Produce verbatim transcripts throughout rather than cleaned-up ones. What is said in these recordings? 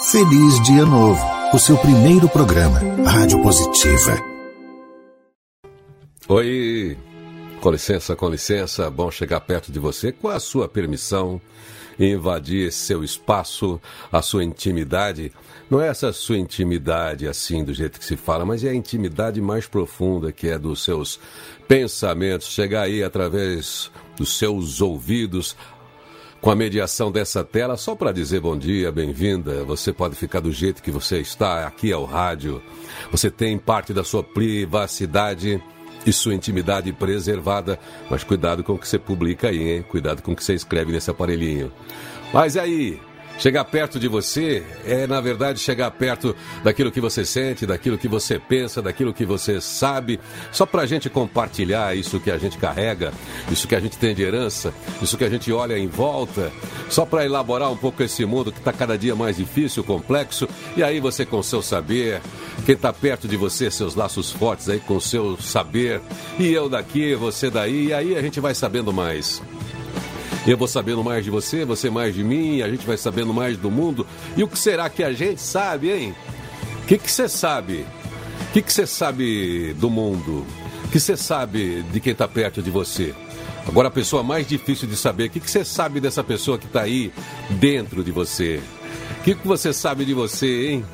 Feliz Dia Novo, o seu primeiro programa, Rádio Positiva. Oi, com licença, com licença, bom chegar perto de você com a sua permissão, invadir esse seu espaço, a sua intimidade. Não é essa sua intimidade assim, do jeito que se fala, mas é a intimidade mais profunda, que é dos seus pensamentos, chegar aí através dos seus ouvidos, com a mediação dessa tela, só para dizer bom dia, bem-vinda. Você pode ficar do jeito que você está, aqui ao rádio. Você tem parte da sua privacidade e sua intimidade preservada, mas cuidado com o que você publica aí, hein? Cuidado com o que você escreve nesse aparelhinho. Mas aí, chegar perto de você é, na verdade, chegar perto daquilo que você sente, daquilo que você pensa, daquilo que você sabe, só para a gente compartilhar isso que a gente carrega, isso que a gente tem de herança, isso que a gente olha em volta, só para elaborar um pouco esse mundo que está cada dia mais difícil, complexo, e aí você com o seu saber, quem está perto de você, seus laços fortes aí com o seu saber, e eu daqui, você daí, e aí a gente vai sabendo mais. Eu vou sabendo mais de você, você mais de mim, a gente vai sabendo mais do mundo. E o que será que a gente sabe, hein? O que que você sabe? O que que você sabe do mundo? O que você sabe de quem está perto de você? Agora, a pessoa mais difícil de saber, o que que você sabe dessa pessoa que está aí dentro de você? O que que você sabe de você, hein?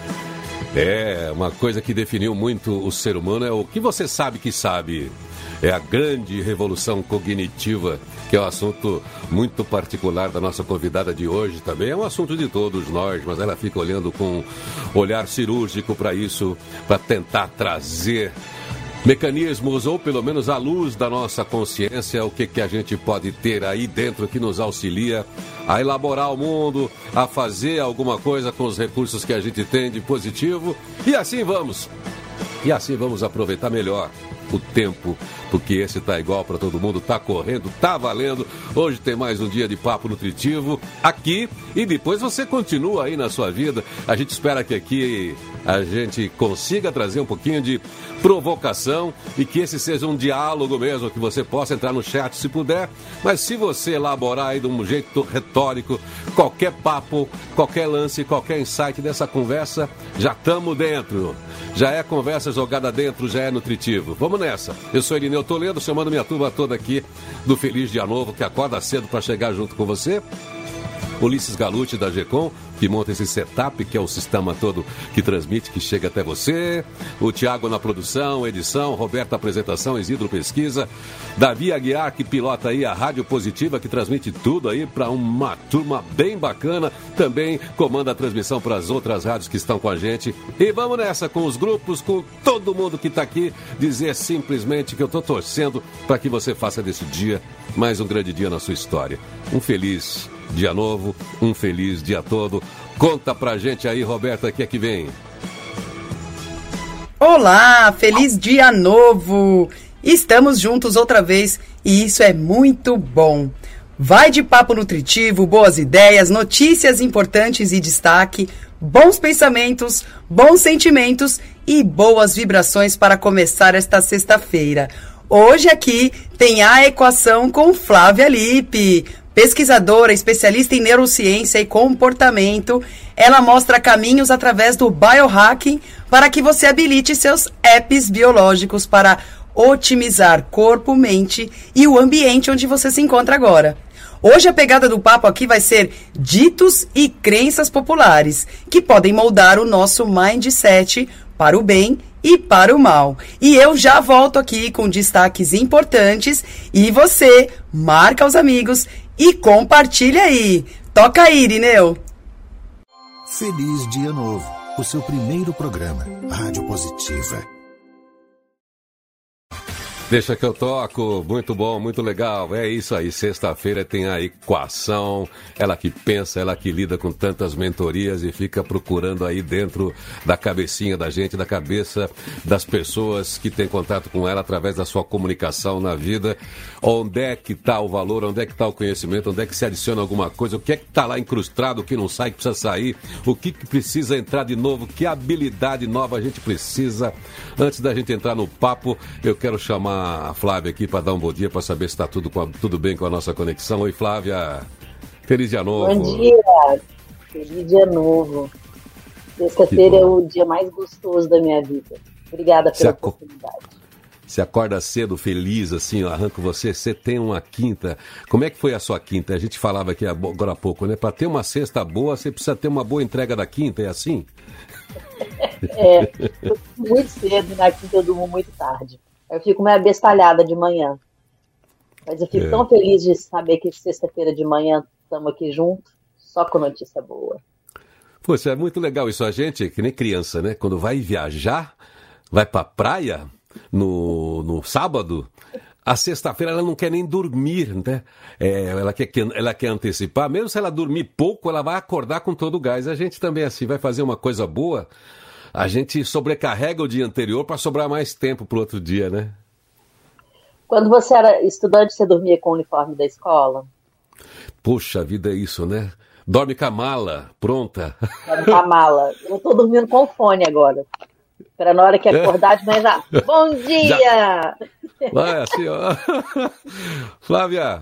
É, uma coisa que definiu muito o ser humano é o que você sabe que sabe. É a grande revolução cognitiva, que é um assunto muito particular da nossa convidada de hoje também. É um assunto de todos nós, mas ela fica olhando com olhar cirúrgico para isso, para tentar trazer mecanismos, ou pelo menos à luz da nossa consciência, o que, que a gente pode ter aí dentro que nos auxilia a elaborar o mundo, a fazer alguma coisa com os recursos que a gente tem de positivo. E assim vamos. E assim vamos aproveitar melhor o tempo, porque esse tá igual para todo mundo, tá correndo, tá valendo. Hoje tem mais um dia de papo nutritivo aqui, e depois você continua aí na sua vida. A gente espera que aqui a gente consiga trazer um pouquinho de provocação e que esse seja um diálogo mesmo, que você possa entrar no chat se puder, mas se você elaborar aí de um jeito retórico, qualquer papo, qualquer lance, qualquer insight dessa conversa, já estamos dentro. Já é conversa jogada dentro, já é nutritivo. Vamos nessa. Eu sou Irineu Toledo, chamando minha turma toda aqui do Feliz Dia Novo, que acorda cedo para chegar junto com você. Ulisses Galucci, da Gecom, que monta esse setup, que é o sistema todo que transmite, que chega até você. O Tiago na produção, edição, Roberto apresentação, Isidro pesquisa. Davi Aguiar, que pilota aí a Rádio Positiva, que transmite tudo aí para uma turma bem bacana. Também comanda a transmissão para as outras rádios que estão com a gente. E vamos nessa, com os grupos, com todo mundo que está aqui, dizer simplesmente que eu estou torcendo para que você faça desse dia mais um grande dia na sua história. Um feliz Dia Novo, um feliz dia todo. Conta pra gente aí, Roberta, o que é que vem? Olá, feliz Dia Novo! Estamos juntos outra vez e isso é muito bom. Vai de papo nutritivo, boas ideias, notícias importantes e destaque, bons pensamentos, bons sentimentos e boas vibrações para começar esta sexta-feira. Hoje aqui tem a equação com Flávia Lippe, pesquisadora, especialista em neurociência e comportamento. Ela mostra caminhos através do biohacking para que você habilite seus apps biológicos para otimizar corpo, mente e o ambiente onde você se encontra agora. Hoje a pegada do papo aqui vai ser ditos e crenças populares, que podem moldar o nosso mindset para o bem e para o mal. E eu já volto aqui com destaques importantes e você marca os amigos e compartilha aí. Toca aí, Irineu. Feliz Dia Novo, o seu primeiro programa, Rádio Positiva. Deixa que eu toco, muito bom, muito legal, é isso aí, sexta-feira tem a equação, ela que pensa, ela que lida com tantas mentorias e fica procurando aí dentro da cabecinha da gente, da cabeça das pessoas que têm contato com ela através da sua comunicação na vida, onde é que está o valor, onde é que está o conhecimento, onde é que se adiciona alguma coisa, o que é que está lá incrustado, o que não sai, que precisa sair, o que, que precisa entrar de novo, que habilidade nova a gente precisa. Antes da gente entrar no papo, eu quero chamar a Flávia aqui para dar um bom dia, para saber se está tudo, tudo bem com a nossa conexão. Oi, Flávia. Feliz Dia Novo. Bom dia. Feliz Dia Novo. Sexta-feira é o dia mais gostoso da minha vida. Obrigada pela aco... oportunidade. Você acorda cedo, feliz, assim, eu arranco você, você tem uma quinta. Como é que foi a sua quinta? A gente falava aqui agora há pouco, né? Para ter uma sexta boa, você precisa ter uma boa entrega da quinta, é assim? É, eu muito cedo, na quinta eu durmo muito tarde. Eu fico meio abestalhada de manhã. Mas eu fico é. tão feliz de saber que sexta-feira de manhã estamos aqui juntos, só com notícia boa. Poxa, é muito legal isso. A gente, que nem criança, né? Quando vai viajar, vai pra praia no, no sábado, a sexta-feira ela não quer nem dormir, né? É, ela, quer, ela quer antecipar. Mesmo se ela dormir pouco, ela vai acordar com todo o gás. A gente também, assim, vai fazer uma coisa boa, a gente sobrecarrega o dia anterior para sobrar mais tempo pro outro dia, né? Quando você era estudante, você dormia com o uniforme da escola? Puxa vida, é isso, né? Dorme com a mala, pronta. Dorme com a mala. Eu tô dormindo com o fone agora. Para na hora que acordar de manhã já... Bom dia! Já... Vai assim, ó. Flávia,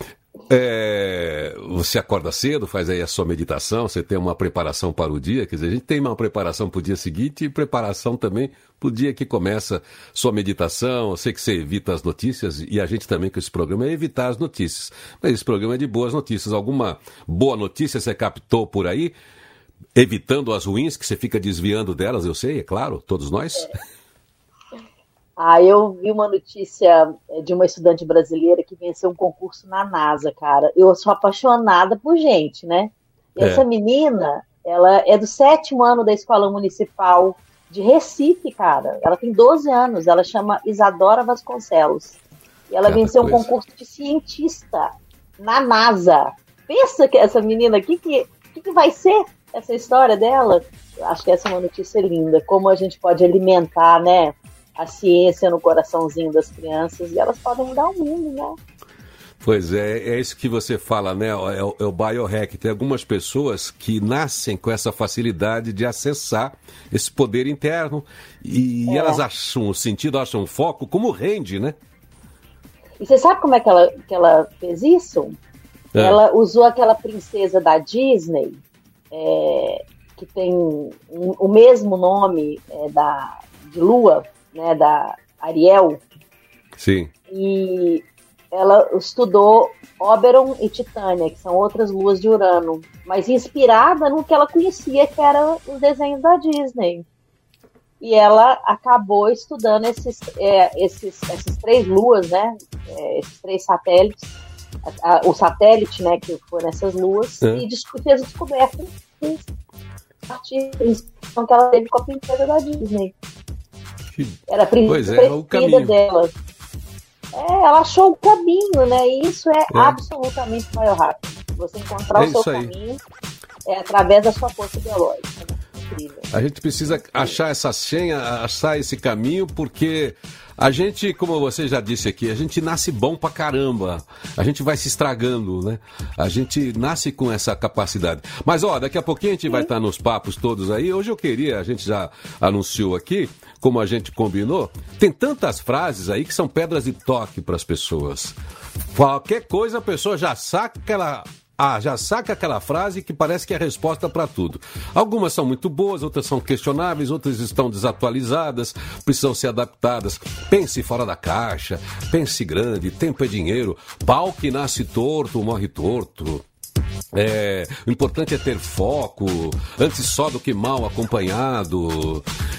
é... você acorda cedo, faz aí a sua meditação, você tem uma preparação para o dia, quer dizer, a gente tem uma preparação para o dia seguinte e preparação também para o dia que começa sua meditação. Eu sei que você evita as notícias e a gente também com esse programa é evitar as notícias. Mas esse programa é de boas notícias. Alguma boa notícia você captou por aí? Evitando as ruins, que você fica desviando delas, eu sei, é claro, todos nós. É. Ah, eu vi uma notícia de uma estudante brasileira que venceu um concurso na NASA, cara. Eu sou apaixonada por gente, né? E é. Essa menina, ela é do sétimo ano da Escola Municipal de Recife, cara. Ela tem doze anos, ela chama Isadora Vasconcelos. E ela Cada venceu coisa. um concurso de cientista na NASA. Pensa que essa menina, o que, que, que, que vai ser essa história dela? Eu acho que essa é uma notícia linda. Como a gente pode alimentar, né, a ciência no coraçãozinho das crianças e elas podem mudar o mundo, né? Pois é, é isso que você fala, né? É o, é o biohack. Tem algumas pessoas que nascem com essa facilidade de acessar esse poder interno e é. elas acham o sentido, acham o foco, como rende, né? E você sabe como é que ela, que ela fez isso? É. Ela usou aquela princesa da Disney, é, que tem um, o mesmo nome é, da, de Lua, né, da Ariel. Sim. E ela estudou Oberon e Titânia, que são outras luas de Urano, mas inspirada no que ela conhecia, que era os desenhos da Disney. E ela acabou estudando esses, é, esses, essas três luas, né, é, esses três satélites, a, a, o satélite, né, que foi nessas luas, é. e fez a descoberta a partir da inspiração que ela teve com a princesa da Disney. Era a princesa é, preferida dela. É, ela achou o caminho, né? E isso é, é. absolutamente biohack. Você encontrar é o seu caminho é através da sua força biológica. Né? Incrível. A gente precisa achar essa senha, achar esse caminho, porque a gente, como você já disse aqui, a gente nasce bom pra caramba. A gente vai se estragando, né? A gente nasce com essa capacidade. Mas, ó, daqui a pouquinho a gente Sim. vai estar nos papos todos aí. Hoje eu queria, a gente já anunciou aqui, como a gente combinou, tem tantas frases aí que são pedras de toque para as pessoas. Qualquer coisa a pessoa já saca aquela... Ah, já saca aquela frase que parece que é a resposta para tudo. Algumas são muito boas, outras são questionáveis, outras estão desatualizadas, precisam ser adaptadas. Pense fora da caixa, pense grande, tempo é dinheiro, pau que nasce torto, morre torto. É, o importante é ter foco, antes só do que mal acompanhado.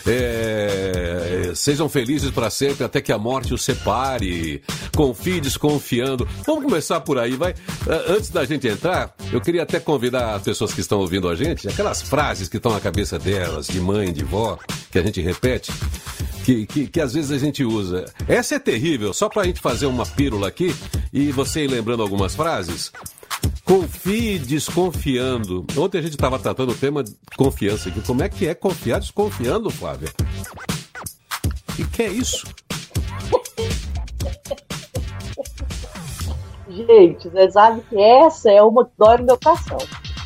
É, sejam felizes para sempre até que a morte os separe. Confie desconfiando. Vamos começar por aí, vai. Antes da gente entrar, eu queria até convidar as pessoas que estão ouvindo a gente, aquelas frases que estão na cabeça delas, de mãe, de vó, que a gente repete, que, que, que às vezes a gente usa. Essa é terrível, só para a gente fazer uma pílula aqui e você ir lembrando algumas frases. Confie desconfiando. Ontem a gente estava tratando o tema de confiança aqui. Como é que é confiar desconfiando, Flávia? E que é isso? Gente, você sabe que essa é uma que dói no meu coração.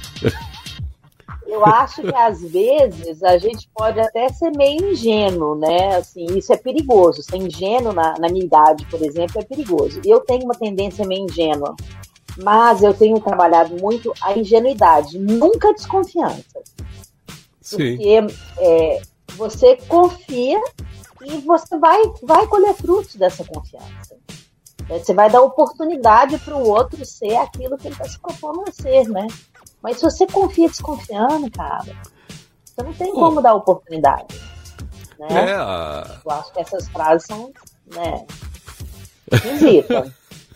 Eu acho que às vezes a gente pode até ser meio ingênuo, né? Assim, isso é perigoso. Ser ingênuo na, na minha idade, por exemplo, é perigoso. Eu tenho uma tendência meio ingênua. Mas eu tenho trabalhado muito a ingenuidade, nunca a desconfiança. Porque é, você confia e você vai, vai colher frutos dessa confiança. Você vai dar oportunidade para o outro ser aquilo que ele está se propondo a ser, né? Mas se você confia desconfiando, cara, você não tem como dar oportunidade. Né? É, a... Eu acho que essas frases são, né, esquisitas.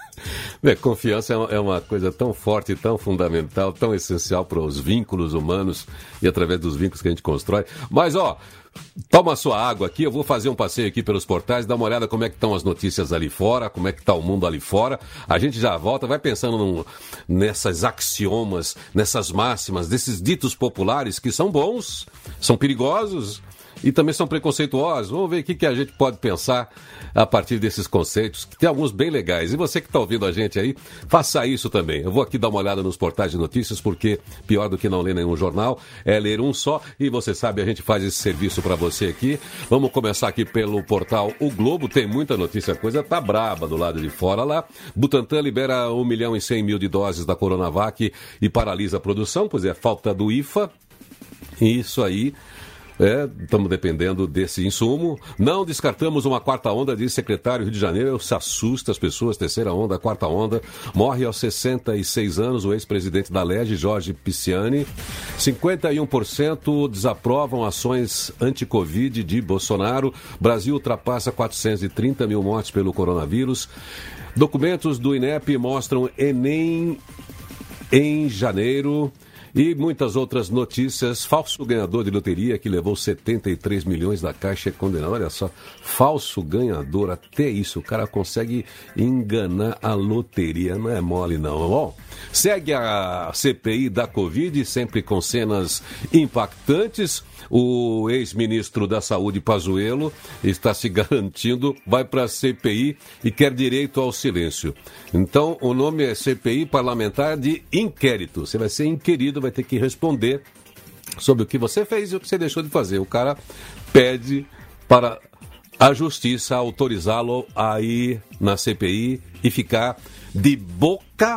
É, confiança é uma coisa tão forte, tão fundamental, tão essencial para os vínculos humanos e através dos vínculos que a gente constrói. Mas, ó, toma sua água aqui, eu vou fazer um passeio aqui pelos portais, dá uma olhada como é que estão as notícias ali fora, como é que está o mundo ali fora. A gente já volta, vai pensando num, nessas axiomas, nessas máximas, desses ditos populares que são bons, são perigosos e também são preconceituosos. Vamos ver o que, que a gente pode pensar a partir desses conceitos, que tem alguns bem legais. E você que está ouvindo a gente aí, faça isso também. Eu vou aqui dar uma olhada nos portais de notícias, porque pior do que não ler nenhum jornal é ler um só. E você sabe, a gente faz esse serviço para você aqui. Vamos começar aqui pelo portal O Globo. Tem muita notícia, a coisa tá braba do lado de fora lá. Butantan libera um milhão e cem mil de doses da Coronavac e paralisa a produção, pois é falta do I F A. E isso aí... É, estamos dependendo desse insumo. Não descartamos uma quarta onda, diz secretário Rio de Janeiro. Se assusta as pessoas, terceira onda, quarta onda. Morre aos sessenta e seis anos o ex-presidente da L E G, Jorge Pisciani. cinquenta e um por cento desaprovam ações anti-Covid de Bolsonaro. Brasil ultrapassa quatrocentos e trinta mil mortes pelo coronavírus. Documentos do INEP mostram Enem em janeiro. E muitas outras notícias. Falso ganhador de loteria que levou setenta e três milhões da Caixa é condenado. Olha só, falso ganhador, até isso. O cara consegue enganar a loteria. Não é mole, não. Bom, segue a C P I da Covid, sempre com cenas impactantes. O ex-ministro da Saúde, Pazuello, está se garantindo, vai para a C P I e quer direito ao silêncio. Então, o nome é C P I Parlamentar de Inquérito. Você vai ser inquirido, vai ter que responder sobre o que você fez e o que você deixou de fazer. O cara pede para a justiça autorizá-lo a ir na C P I e ficar de boca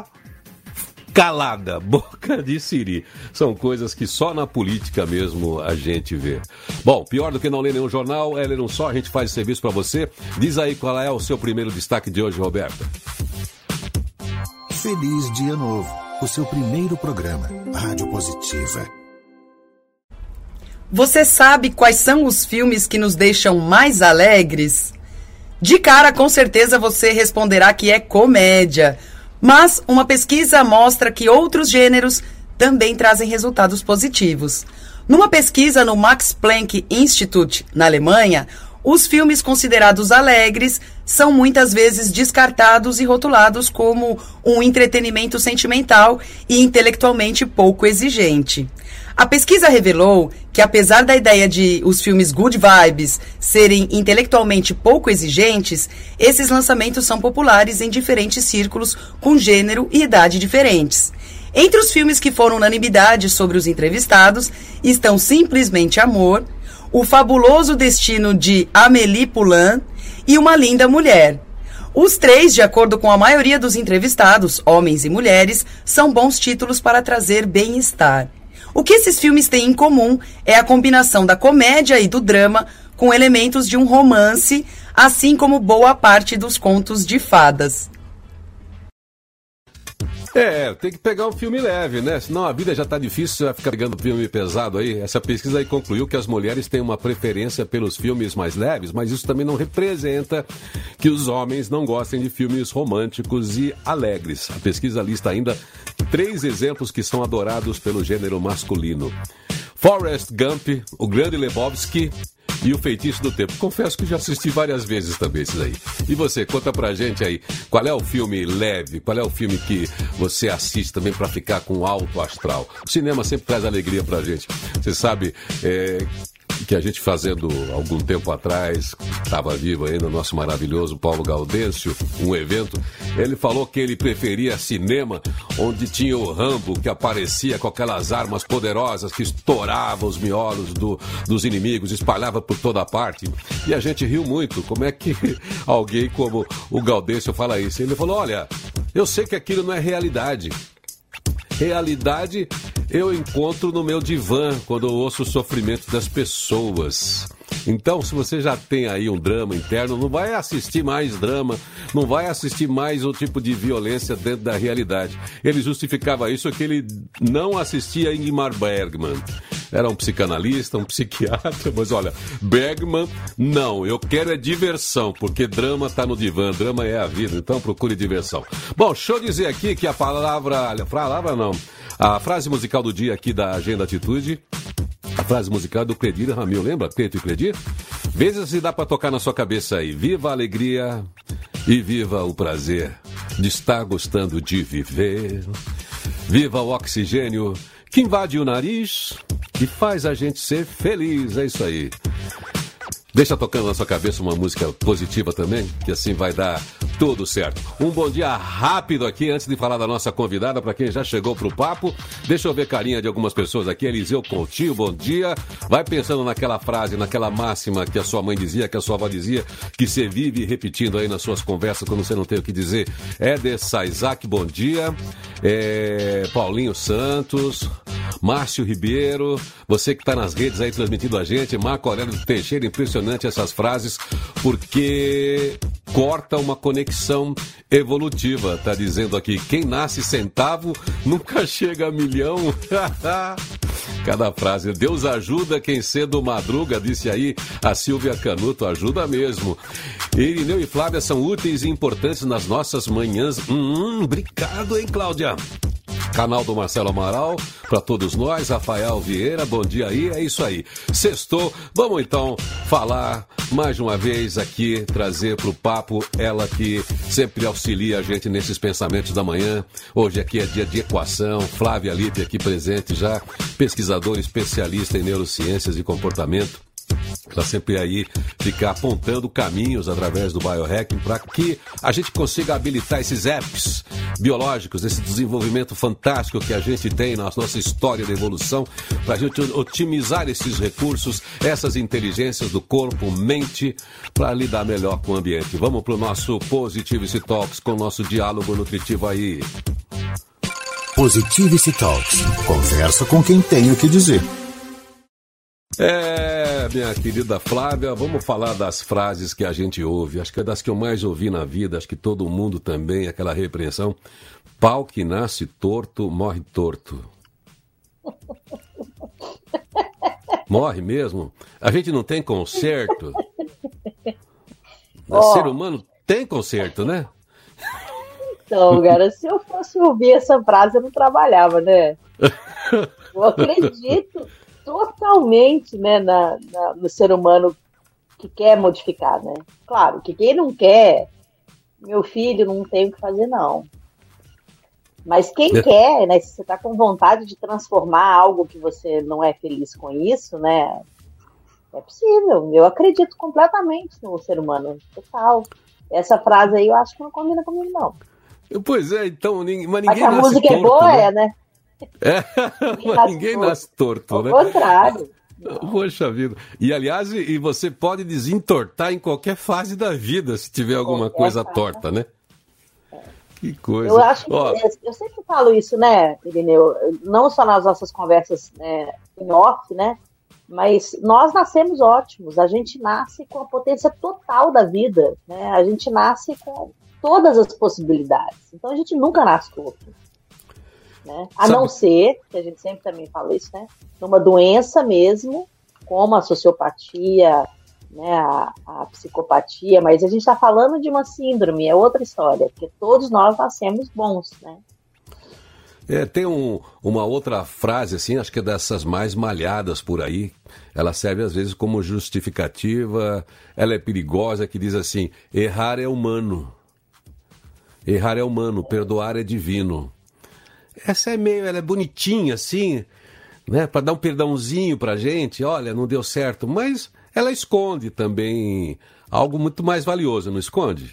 calada, boca de siri. São coisas que só na política mesmo a gente vê. Bom, pior do que não ler nenhum jornal é ler um só, a gente faz serviço para você. Diz aí qual é o seu primeiro destaque de hoje, Roberta. Feliz Dia Novo, o seu primeiro programa, Rádio Positiva. Você sabe quais são os filmes que nos deixam mais alegres? De cara, com certeza você responderá que é comédia. Mas uma pesquisa mostra que outros gêneros também trazem resultados positivos. Numa pesquisa no Max Planck Institute, na Alemanha, os filmes considerados alegres são muitas vezes descartados e rotulados como um entretenimento sentimental e intelectualmente pouco exigente. A pesquisa revelou que, apesar da ideia de os filmes good vibes serem intelectualmente pouco exigentes, esses lançamentos são populares em diferentes círculos com gênero e idade diferentes. Entre os filmes que foram unanimidade sobre os entrevistados estão Simplesmente Amor, O Fabuloso Destino de Amélie Poulain e Uma Linda Mulher. Os três, de acordo com a maioria dos entrevistados, homens e mulheres, são bons títulos para trazer bem-estar. O que esses filmes têm em comum é a combinação da comédia e do drama com elementos de um romance, assim como boa parte dos contos de fadas. É, tem que pegar um filme leve, né? Senão a vida já tá difícil, você vai ficar pegando filme pesado aí. Essa pesquisa aí concluiu que as mulheres têm uma preferência pelos filmes mais leves, mas isso também não representa que os homens não gostem de filmes românticos e alegres. A pesquisa lista ainda três exemplos que são adorados pelo gênero masculino: Forrest Gump, O Grande Lebowski e O Feitiço do Tempo. Confesso que já assisti várias vezes também esses aí. E você, conta pra gente aí, qual é o filme leve, qual é o filme que você assiste também pra ficar com alto astral? O cinema sempre traz alegria pra gente. Você sabe é, que a gente fazendo algum tempo atrás, estava vivo ainda o nosso maravilhoso Paulo Gaudêncio, um evento, ele falou que ele preferia cinema onde tinha o Rambo, que aparecia com aquelas armas poderosas que estourava os miolos do, dos inimigos, espalhava por toda parte. E a gente riu muito. Como é que alguém como o Gaudêncio fala isso? Ele falou, olha, eu sei que aquilo não é realidade. realidade eu encontro no meu divã, quando eu ouço o sofrimento das pessoas. Então, se você já tem aí um drama interno, não vai assistir mais drama, não vai assistir mais o tipo de violência dentro da realidade. Ele justificava isso que ele não assistia Ingmar Bergman. Era um psicanalista, um psiquiatra, mas olha, Bergman, não, eu quero é diversão, porque drama tá no divã, drama é a vida, então procure diversão. Bom, deixa eu dizer aqui que a palavra, a palavra não, a frase musical do dia aqui da Agenda Atitude, a frase musical do Cledir Ramil, lembra? Cleito e Cledir? Veja se dá para tocar na sua cabeça aí. Viva a alegria e viva o prazer de estar gostando de viver. Viva o oxigênio que invade o nariz e faz a gente ser feliz. É isso aí. Deixa tocando na sua cabeça uma música positiva também, que assim vai dar tudo certo. Um bom dia rápido aqui, antes de falar da nossa convidada, para quem já chegou pro papo. Deixa eu ver carinha de algumas pessoas aqui. Eliseu Coutinho, bom dia. Vai pensando naquela frase, naquela máxima que a sua mãe dizia, que a sua avó dizia, que você vive repetindo aí nas suas conversas quando você não tem o que dizer. Éder Saizac, bom dia. É, Paulinho Santos, Márcio Ribeiro, você que está nas redes aí transmitindo a gente, Marco Aurélio Teixeira, impressionante essas frases, porque corta uma conexão evolutiva, tá dizendo aqui, quem nasce centavo nunca chega a milhão. Cada frase, Deus ajuda quem cedo madruga, disse aí a Silvia Canuto, ajuda mesmo. Irineu e Flávia são úteis e importantes nas nossas manhãs. Hum, obrigado, hein, Cláudia? Canal do Marcelo Amaral, para todos nós, Rafael Vieira, bom dia aí, é isso aí. Sextou, vamos então falar mais uma vez aqui, trazer para o papo ela que sempre auxilia a gente nesses pensamentos da manhã. Hoje aqui é dia de equação, Flávia Lippe aqui presente já, pesquisadora especialista em neurociências e comportamento. Ela sempre aí fica apontando caminhos através do biohacking para que a gente consiga habilitar esses apps biológicos, esse desenvolvimento fantástico que a gente tem na nossa história de evolução, para a gente otimizar esses recursos, essas inteligências do corpo, mente, para lidar melhor com o ambiente. Vamos para o nosso Positivity Talks com o nosso diálogo nutritivo aí. Positivity Talks. Conversa com quem tem o que dizer. É, minha querida Flávia, vamos falar das frases que a gente ouve. Acho que é das que eu mais ouvi na vida, acho que todo mundo também, aquela repreensão. Pau que nasce torto, morre torto. Morre mesmo? A gente não tem conserto? Oh. Ser humano tem conserto, né? Então, cara, se eu fosse ouvir essa frase, eu não trabalhava, né? Eu acredito totalmente, né, na, na, no ser humano que quer modificar, né? Claro, que quem não quer, meu filho, não tem o que fazer, não. Mas quem é. quer, né, se você está com vontade de transformar algo que você não é feliz com isso, né, é possível. Eu acredito completamente no ser humano, total. Essa frase aí eu acho que não combina comigo, não. Pois é, então, mas ninguém mas a música torto, é boa, né? é, né? É, ninguém, mas ninguém nasce torto, Ao né? Ao contrário. Poxa vida. E, aliás, e você pode desentortar em qualquer fase da vida, se tiver alguma qualquer coisa fase. torta, né? É. Que coisa. Eu acho que, Ó, eu sempre falo isso, né, Irineu? Não só nas nossas conversas, né, em off, né? Mas nós nascemos ótimos. A gente nasce com a potência total da vida, né? A gente nasce com todas as possibilidades. Então, a gente nunca nasce torto. Né? A Sabe... não ser, que a gente sempre também fala isso, né? Numa doença mesmo, como a sociopatia, né? a, a psicopatia, mas a gente está falando de uma síndrome, é outra história, porque todos nós nascemos bons, né? É, tem um, uma outra frase, assim, acho que é dessas mais malhadas por aí, ela serve às vezes como justificativa, ela é perigosa, que diz assim, errar é humano, errar é humano, perdoar é divino. Essa é meio, ela é bonitinha assim, né, para dar um perdãozinho pra gente, olha, não deu certo, mas ela esconde também algo muito mais valioso, não esconde?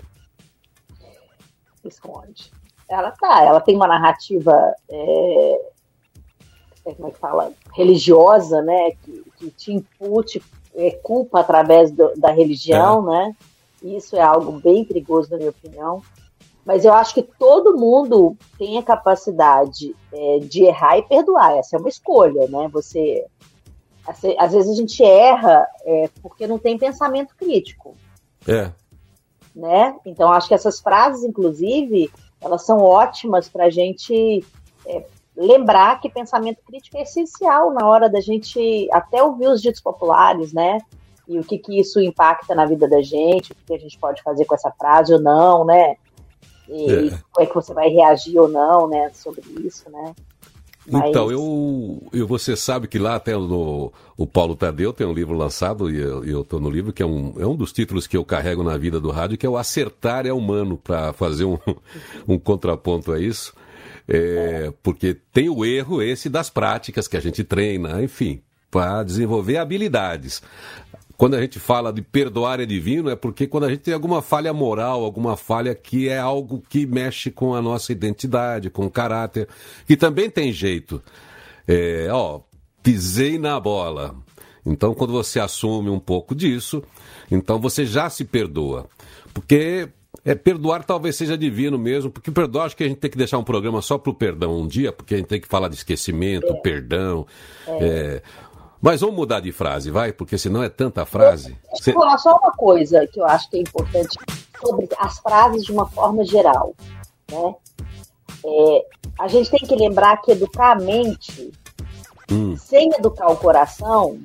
Esconde. Ela tá, ela tem uma narrativa, é, como é que fala, religiosa, né, que, que te impute é, culpa através do, da religião, é. né, isso é algo bem perigoso na minha opinião. Mas eu acho que todo mundo tem a capacidade é, de errar e perdoar. Essa é uma escolha, né? Você, às vezes a gente erra é, porque não tem pensamento crítico. É. Né? Então, acho que essas frases, inclusive, elas são ótimas para a gente é, lembrar que pensamento crítico é essencial na hora da gente até ouvir os ditos populares, né? E o que, que isso impacta na vida da gente, o que, que a gente pode fazer com essa frase ou não, né? E, é. e como é que você vai reagir ou não, né, sobre isso, né? Mas... Então, eu, eu, você sabe que lá até no, o Paulo Tadeu tem um livro lançado, e eu estou no livro, que é um, é um dos títulos que eu carrego na vida do rádio, que é o Acertar é Humano, para fazer um, um contraponto a isso. É, porque tem o erro esse das práticas que a gente treina, enfim, para desenvolver habilidades. Quando a gente fala de perdoar é divino, é porque quando a gente tem alguma falha moral, alguma falha que é algo que mexe com a nossa identidade, com o caráter, que também tem jeito. É, ó, pisei na bola. Então, quando você assume um pouco disso, então você já se perdoa. Porque é, perdoar talvez seja divino mesmo, porque perdoar, acho que a gente tem que deixar um programa só para o perdão um dia, porque a gente tem que falar de esquecimento, é. perdão... É. É, Mas vamos mudar de frase, vai? Porque senão é tanta frase. Deixa eu falar só uma coisa que eu acho que é importante sobre as frases de uma forma geral. Né? É, a gente tem que lembrar que educar a mente hum. sem educar o coração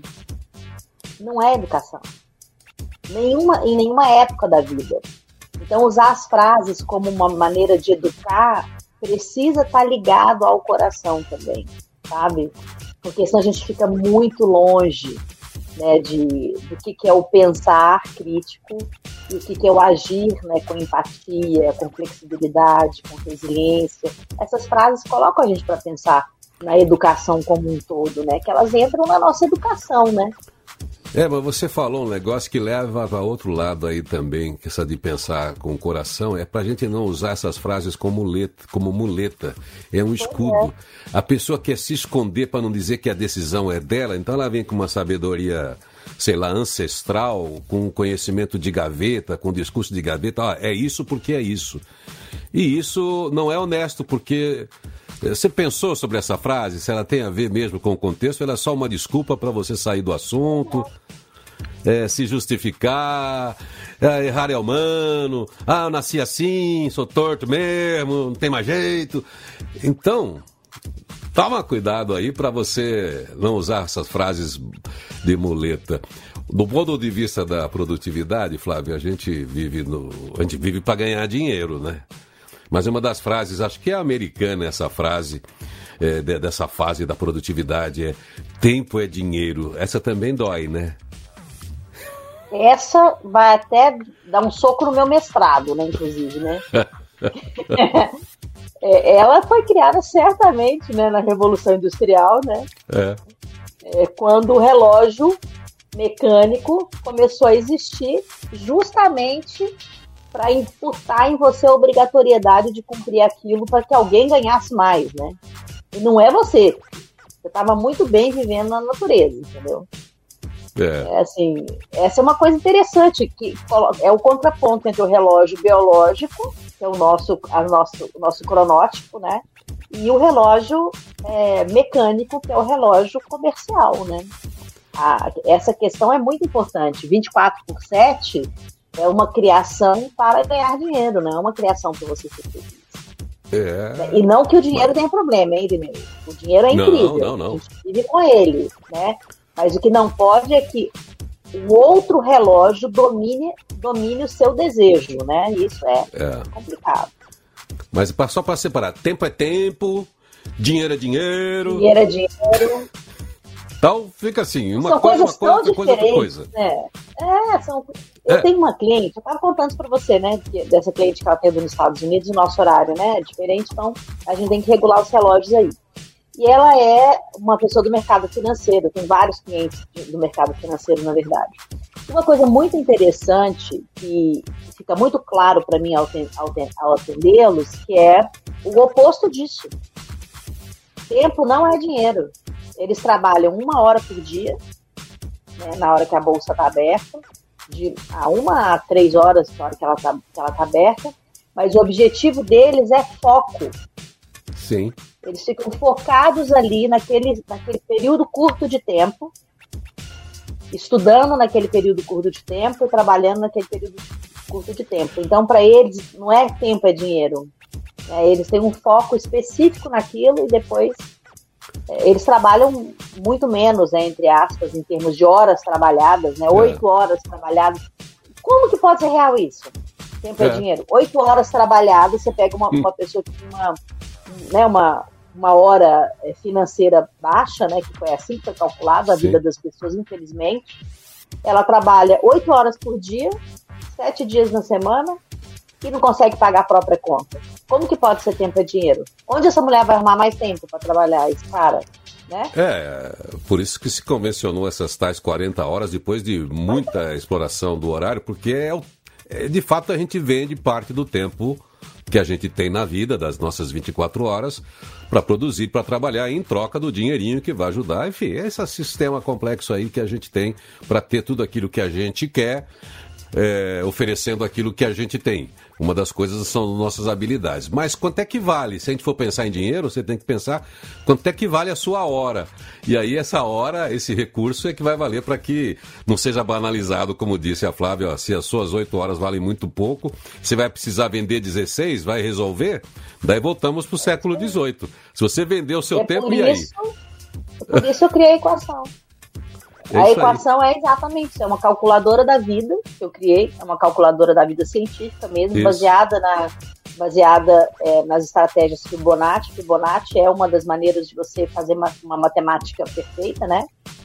não é educação. Nenhuma, em nenhuma época da vida. Então, usar as frases como uma maneira de educar precisa estar ligado ao coração também, sabe? Porque senão a gente fica muito longe, né, de, do que, que é o pensar crítico e o que, que é o agir, né, com empatia, com flexibilidade, com resiliência. Essas frases colocam a gente para pensar na educação como um todo, né, que elas entram na nossa educação, né? É, mas você falou um negócio que leva para outro lado aí também, que essa de pensar com o coração, é para a gente não usar essas frases como muleta, como muleta, é um escudo. É. A pessoa quer se esconder para não dizer que a decisão é dela, então ela vem com uma sabedoria, sei lá, ancestral, com conhecimento de gaveta, com discurso de gaveta, ah, é isso porque é isso. E isso não é honesto, porque... Você pensou sobre essa frase? Se ela tem a ver mesmo com o contexto, ela é só uma desculpa para você sair do assunto, é, se justificar, é, errar é humano, ah, eu nasci assim, sou torto mesmo, não tem mais jeito. Então, toma cuidado aí para você não usar essas frases de muleta. Do ponto de vista da produtividade, Flávio, a gente vive, no, a gente vive para ganhar dinheiro, né? Mas uma das frases, acho que é americana essa frase, é, de, dessa fase da produtividade, é tempo é dinheiro. Essa também dói, né? Essa vai até dar um soco no meu mestrado, né, inclusive, né? é, ela foi criada certamente, né, na Revolução Industrial, né? É. É, quando o relógio mecânico começou a existir justamente... para imputar em você a obrigatoriedade de cumprir aquilo para que alguém ganhasse mais, né? E não é você. Você estava muito bem vivendo na natureza, entendeu? É. É assim, essa é uma coisa interessante, que é o contraponto entre o relógio biológico, que é o nosso, a nosso, o nosso cronótipo, né? E o relógio é, mecânico, que é o relógio comercial, né? A, essa questão é muito importante. vinte e quatro por sete... é uma criação para ganhar dinheiro, não é uma criação para você ser feliz. É. E não que o dinheiro tenha problema, hein, Ednei? O dinheiro é incrível, não, não, não. A gente vive com ele, né? Mas o que não pode é que o outro relógio domine, domine o seu desejo, né? Isso é, é. complicado. Mas só para separar, tempo é tempo, dinheiro é dinheiro. Dinheiro é dinheiro. Então, fica assim, uma são coisa, coisas uma tão coisa, coisa, outra coisa. Né? É, são... Eu é. tenho uma cliente, eu estava contando isso para você, né, dessa cliente que ela teve nos Estados Unidos, o nosso horário, né, é diferente, então a gente tem que regular os relógios aí. E ela é uma pessoa do mercado financeiro, tem vários clientes do mercado financeiro, na verdade. Uma coisa muito interessante, que fica muito claro para mim ao, ao, ao atendê-los, que é o oposto disso. Tempo não é dinheiro. Eles trabalham uma hora por dia, né, na hora que a bolsa está aberta, de a uma a três horas na hora que ela está que ela tá aberta, mas o objetivo deles é foco. Sim. Eles ficam focados ali naquele, naquele período curto de tempo, estudando naquele período curto de tempo e trabalhando naquele período curto de tempo. Então, para eles, não é tempo, é dinheiro. É, eles têm um foco específico naquilo e depois é, eles trabalham muito menos, né, entre aspas, em termos de horas trabalhadas, né, oito é. horas trabalhadas. Como que pode ser real isso? Tempo é, é dinheiro. Oito horas trabalhadas, você pega uma, uma pessoa que tem uma, né, uma, uma hora financeira baixa, né, que foi assim que foi calculada a Sim. vida das pessoas, infelizmente. Ela trabalha oito horas por dia, sete dias na semana, e não consegue pagar a própria conta. Como que pode ser tempo é dinheiro? Onde essa mulher vai arrumar mais tempo para trabalhar, esse cara? Né? É, por isso que se convencionou essas tais quarenta horas depois de muita exploração do horário, porque é, é, de fato a gente vende parte do tempo que a gente tem na vida, das nossas vinte e quatro horas, para produzir, para trabalhar, em troca do dinheirinho que vai ajudar. Enfim, esse sistema complexo aí que a gente tem para ter tudo aquilo que a gente quer, é, oferecendo aquilo que a gente tem. Uma das coisas são nossas habilidades. Mas quanto é que vale? Se a gente for pensar em dinheiro, você tem que pensar quanto é que vale a sua hora. E aí essa hora, esse recurso é que vai valer para que não seja banalizado, como disse a Flávia, ó, se as suas oito horas valem muito pouco, você vai precisar vender dezesseis, vai resolver? Daí voltamos para o século dezoito. Se você vender o seu é tempo, e aí? Por isso eu criei a equação. É a equação aí. É exatamente isso, é uma calculadora da vida que eu criei, é uma calculadora da vida científica mesmo, isso. baseada, na, baseada é, nas estratégias Fibonacci. Fibonacci é uma das maneiras de você fazer uma, uma matemática perfeita, né?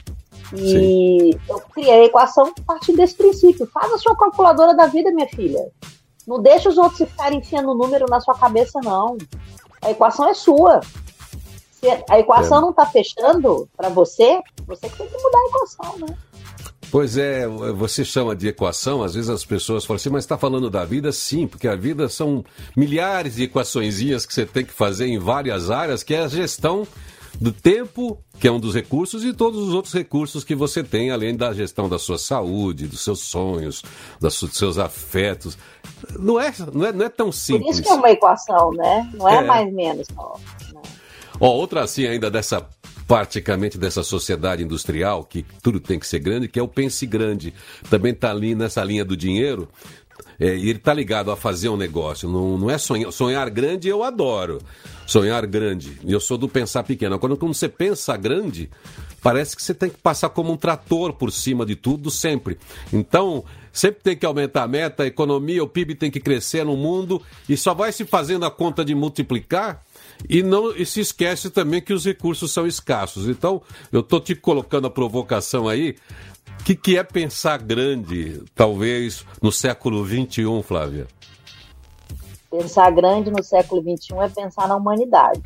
E Sim. eu criei a equação a partir desse princípio. Faz a sua calculadora da vida, minha filha. Não deixa os outros ficarem enfiando o número na sua cabeça, não. A equação é sua. Se a equação é. não está fechando para você, você que tem que mudar a equação, né? Pois é, você chama de equação, às vezes as pessoas falam assim, mas está falando da vida? Sim, porque a vida são milhares de equaçõezinhas que você tem que fazer em várias áreas, que é a gestão do tempo, que é um dos recursos, e todos os outros recursos que você tem, além da gestão da sua saúde, dos seus sonhos, dos seus afetos. Não é, não é, não é tão simples. Por isso que é uma equação, né? Não é, é. mais menos só. Ó, outra assim ainda dessa, praticamente dessa sociedade industrial, que tudo tem que ser grande, que é o pense grande. Também está ali nessa linha do dinheiro, é, e ele está ligado a fazer um negócio. Não, não é sonhar, sonhar grande, eu adoro. Sonhar grande. Eu sou do pensar pequeno. Quando, quando você pensa grande, parece que você tem que passar como um trator por cima de tudo sempre. Então, sempre tem que aumentar a meta, a economia, o P I B tem que crescer no mundo, e só vai se fazendo a conta de multiplicar. E, não, e se esquece também que os recursos são escassos. Então, eu estou te colocando a provocação aí. O que, que é pensar grande, talvez, no século vinte e um, Flávia? Pensar grande no século vinte e um é pensar na humanidade.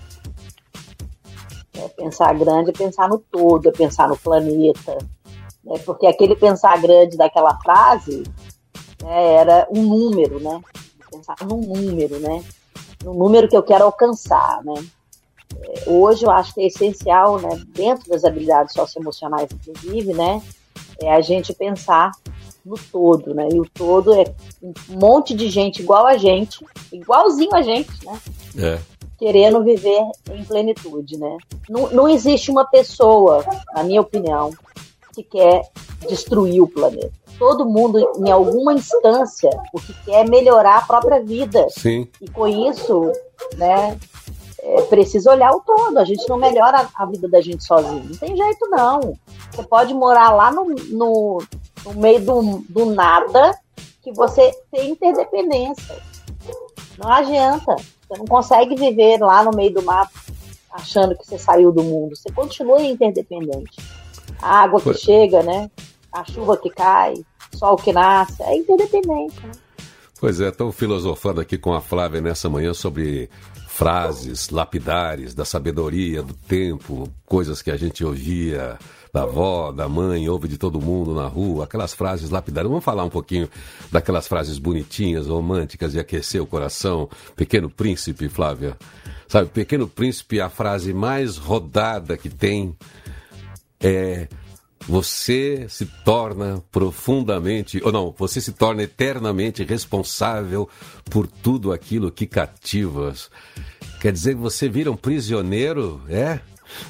É pensar grande é pensar no todo, é pensar no planeta. Né? Porque aquele pensar grande daquela frase, né, era um número, né? Pensar num número, né? No número que eu quero alcançar, né? Hoje eu acho que é essencial, né, dentro das habilidades socioemocionais, inclusive, né, é a gente pensar no todo, né? E o todo é um monte de gente igual a gente, igualzinho a gente, né? É. Querendo viver em plenitude, né? Não, não existe uma pessoa, na minha opinião, que quer destruir o planeta. Todo mundo, em alguma instância, o que quer é melhorar a própria vida. Sim. E com isso, né, é, precisa olhar o todo. A gente não melhora a vida da gente sozinho. Não tem jeito, não. Você pode morar lá no, no, no meio do, do nada, que você tem interdependência. Não adianta. Você não consegue viver lá no meio do mato achando que você saiu do mundo. Você continua interdependente. A água que Foi. chega, né? A chuva que cai, o sol que nasce, é interdependente, né? Pois é, estou filosofando aqui com a Flávia nessa manhã sobre frases lapidares da sabedoria, do tempo, coisas que a gente ouvia da avó, da mãe, ouve de todo mundo na rua, aquelas frases lapidares. Vamos falar um pouquinho daquelas frases bonitinhas, românticas, de aquecer o coração. Pequeno Príncipe, Flávia. Sabe, Pequeno Príncipe, a frase mais rodada que tem é: você se torna profundamente, ou não, você se torna eternamente responsável por tudo aquilo que cativas. Quer dizer que você vira um prisioneiro, é?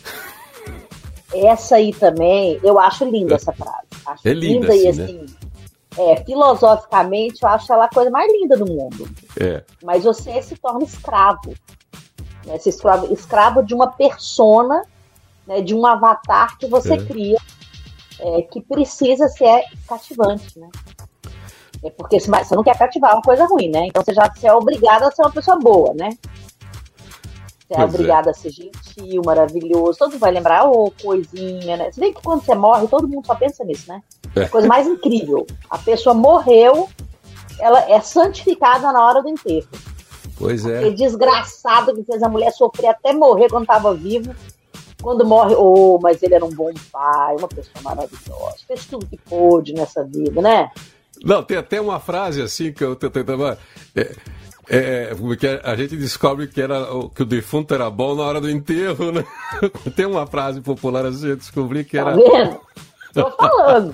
Essa aí também, eu acho linda essa frase. Acho é linda, linda assim, e assim, né? é, filosoficamente, eu acho ela a coisa mais linda do mundo. É. Mas você se torna escravo. Né? Se escravo, escravo de uma persona, né, de um avatar que você é. cria, é, que precisa ser cativante, né? É porque você não quer cativar uma coisa ruim, né? Então você já você é obrigado a ser uma pessoa boa, né? Você é pois obrigado é. a ser gentil, maravilhoso. Todo mundo vai lembrar, ô, oh, coisinha, né? Você vê que quando você morre, todo mundo só pensa nisso, né? É a coisa mais incrível. A pessoa morreu, ela é santificada na hora do enterro. Pois é. Aquele desgraçado que fez a mulher sofrer até morrer quando estava vivo. Quando morre, oh, mas ele era um bom pai, uma pessoa maravilhosa. Fez tudo que pôde nessa vida, né? Não, tem até uma frase assim que eu tentava... É... É, porque a gente descobre que, era, que o defunto era bom na hora do enterro, né? Tem uma frase popular assim, eu descobri que era... Tá vendo? Tô falando.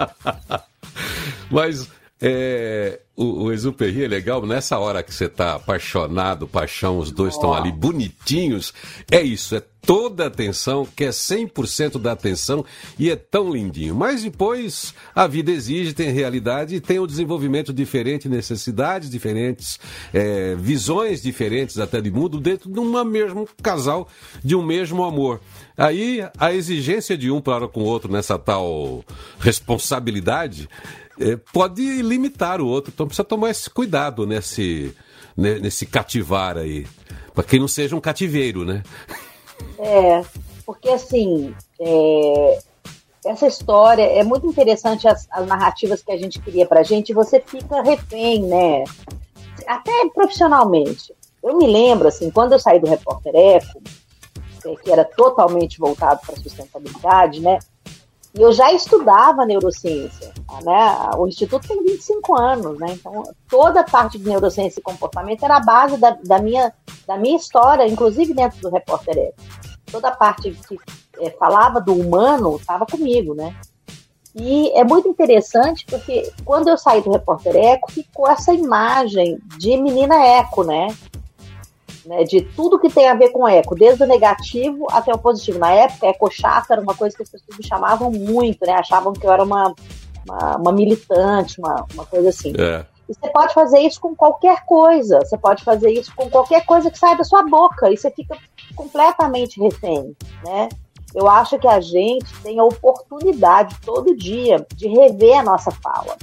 Mas é, o, o Exupéry é legal, nessa hora que você tá apaixonado, paixão, os dois estão ali bonitinhos, é isso, é toda a atenção, que é cem por cento da atenção e é tão lindinho. Mas depois a vida exige, tem realidade e tem o um desenvolvimento diferente, necessidades diferentes, é, visões diferentes até de mundo dentro de um mesmo casal, de um mesmo amor. Aí a exigência de um para com o outro nessa tal responsabilidade é, pode limitar o outro. Então precisa tomar esse cuidado nesse, nesse cativar aí, para que não seja um cativeiro, né? É, porque assim, é, essa história é muito interessante, as, as narrativas que a gente cria pra gente, você fica refém, né? Até profissionalmente. Eu me lembro, assim, quando eu saí do Repórter Eco, é, que era totalmente voltado para a sustentabilidade, né? E eu já estudava neurociência, né? O Instituto tem vinte e cinco anos, né? Então, toda a parte de neurociência e comportamento era a base da, da, minha, da minha história, inclusive dentro do Repórter Eco. Toda a parte que é, falava do humano estava comigo, né? E é muito interessante porque quando eu saí do Repórter Eco, ficou essa imagem de menina eco, né? Né, de tudo que tem a ver com eco, desde o negativo até o positivo. Na época, eco-chata era uma coisa que as pessoas me chamavam muito, né? Achavam que eu era uma, uma, uma militante, uma, uma coisa assim. É. E você pode fazer isso com qualquer coisa, você pode fazer isso com qualquer coisa que sai da sua boca, e você fica completamente refém, né? Eu acho que a gente tem a oportunidade todo dia de rever a nossa fala.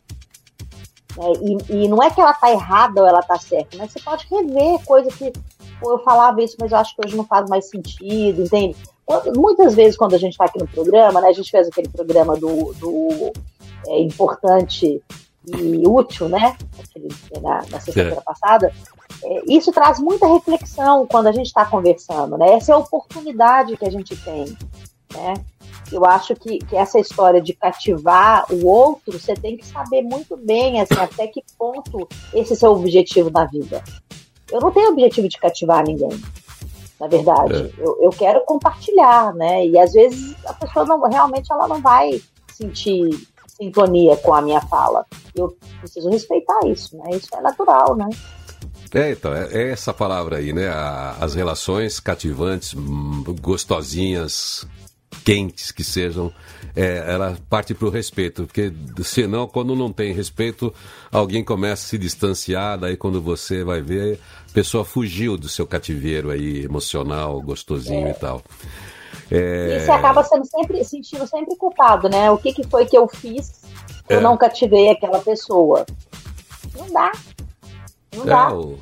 É, e, e não é que ela tá errada ou ela tá certa, mas você pode rever coisa que, pô, eu falava isso, mas eu acho que hoje não faz mais sentido, entende? Quando, muitas vezes quando a gente tá aqui no programa, né, a gente fez aquele programa do, do é, importante e útil, né, aquele, na, na sexta-feira é. passada, é, isso traz muita reflexão quando a gente tá conversando, né, essa é a oportunidade que a gente tem, né. Eu acho que, que essa história de cativar o outro, você tem que saber muito bem, assim, até que ponto esse é o seu objetivo na vida. Eu não tenho objetivo de cativar ninguém, na verdade. É. Eu, eu quero compartilhar, né? E às vezes a pessoa não, realmente ela não vai sentir sintonia com a minha fala. Eu preciso respeitar isso, né? Isso é natural, né? É, então, é essa palavra aí, né? As relações cativantes, gostosinhas, quentes que sejam, é, ela parte para o respeito, porque senão, quando não tem respeito, alguém começa a se distanciar, daí quando você vai ver, a pessoa fugiu do seu cativeiro aí, emocional, gostosinho é. e tal. É... E você acaba sendo sempre, sentindo sempre culpado, né? O que, que foi que eu fiz que é. eu não cativei aquela pessoa? Não dá. Não é, dá. O,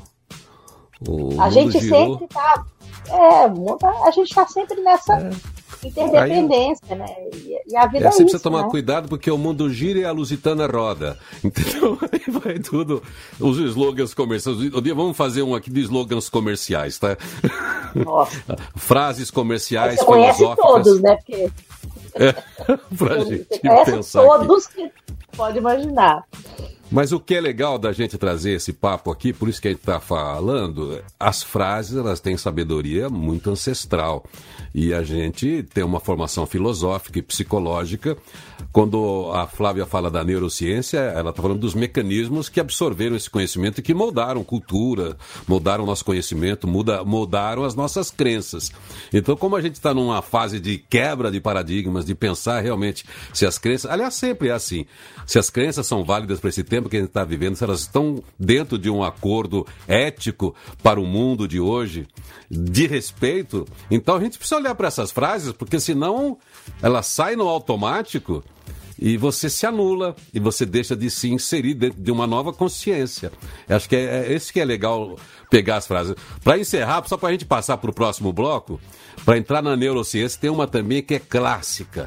o a gente girou. sempre tá... É, a gente tá sempre nessa... É. interdependência, aí, né? E, e a vida é, é você isso, precisa tomar né? cuidado porque o mundo gira e a Lusitana roda. Entendeu? Aí vai tudo. Os slogans comerciais. Vamos fazer um aqui de slogans comerciais, tá? Nossa. Frases comerciais você conhece filosóficas. Todos, né? Porque... É, pra gente você conhece pensar todos aqui. Que pode imaginar. Mas o que é legal da gente trazer esse papo aqui, por isso que a gente está falando, as frases, elas têm sabedoria muito ancestral. E a gente tem uma formação filosófica e psicológica. Quando a Flávia fala da neurociência, ela está falando dos mecanismos que absorveram esse conhecimento e que moldaram cultura, moldaram o nosso conhecimento, muda, moldaram as nossas crenças. Então, como a gente está numa fase de quebra de paradigmas, de pensar realmente se as crenças... Aliás, sempre é assim. Se as crenças são válidas para esse tempo que a gente está vivendo, se elas estão dentro de um acordo ético para o mundo de hoje, de respeito, então a gente precisa olhar para essas frases, porque senão elas saem no automático e você se anula e você deixa de se inserir dentro de uma nova consciência. Acho que é, é esse que é legal pegar as frases. Para encerrar, só para a gente passar para o próximo bloco, para entrar na neurociência, tem uma também que é clássica.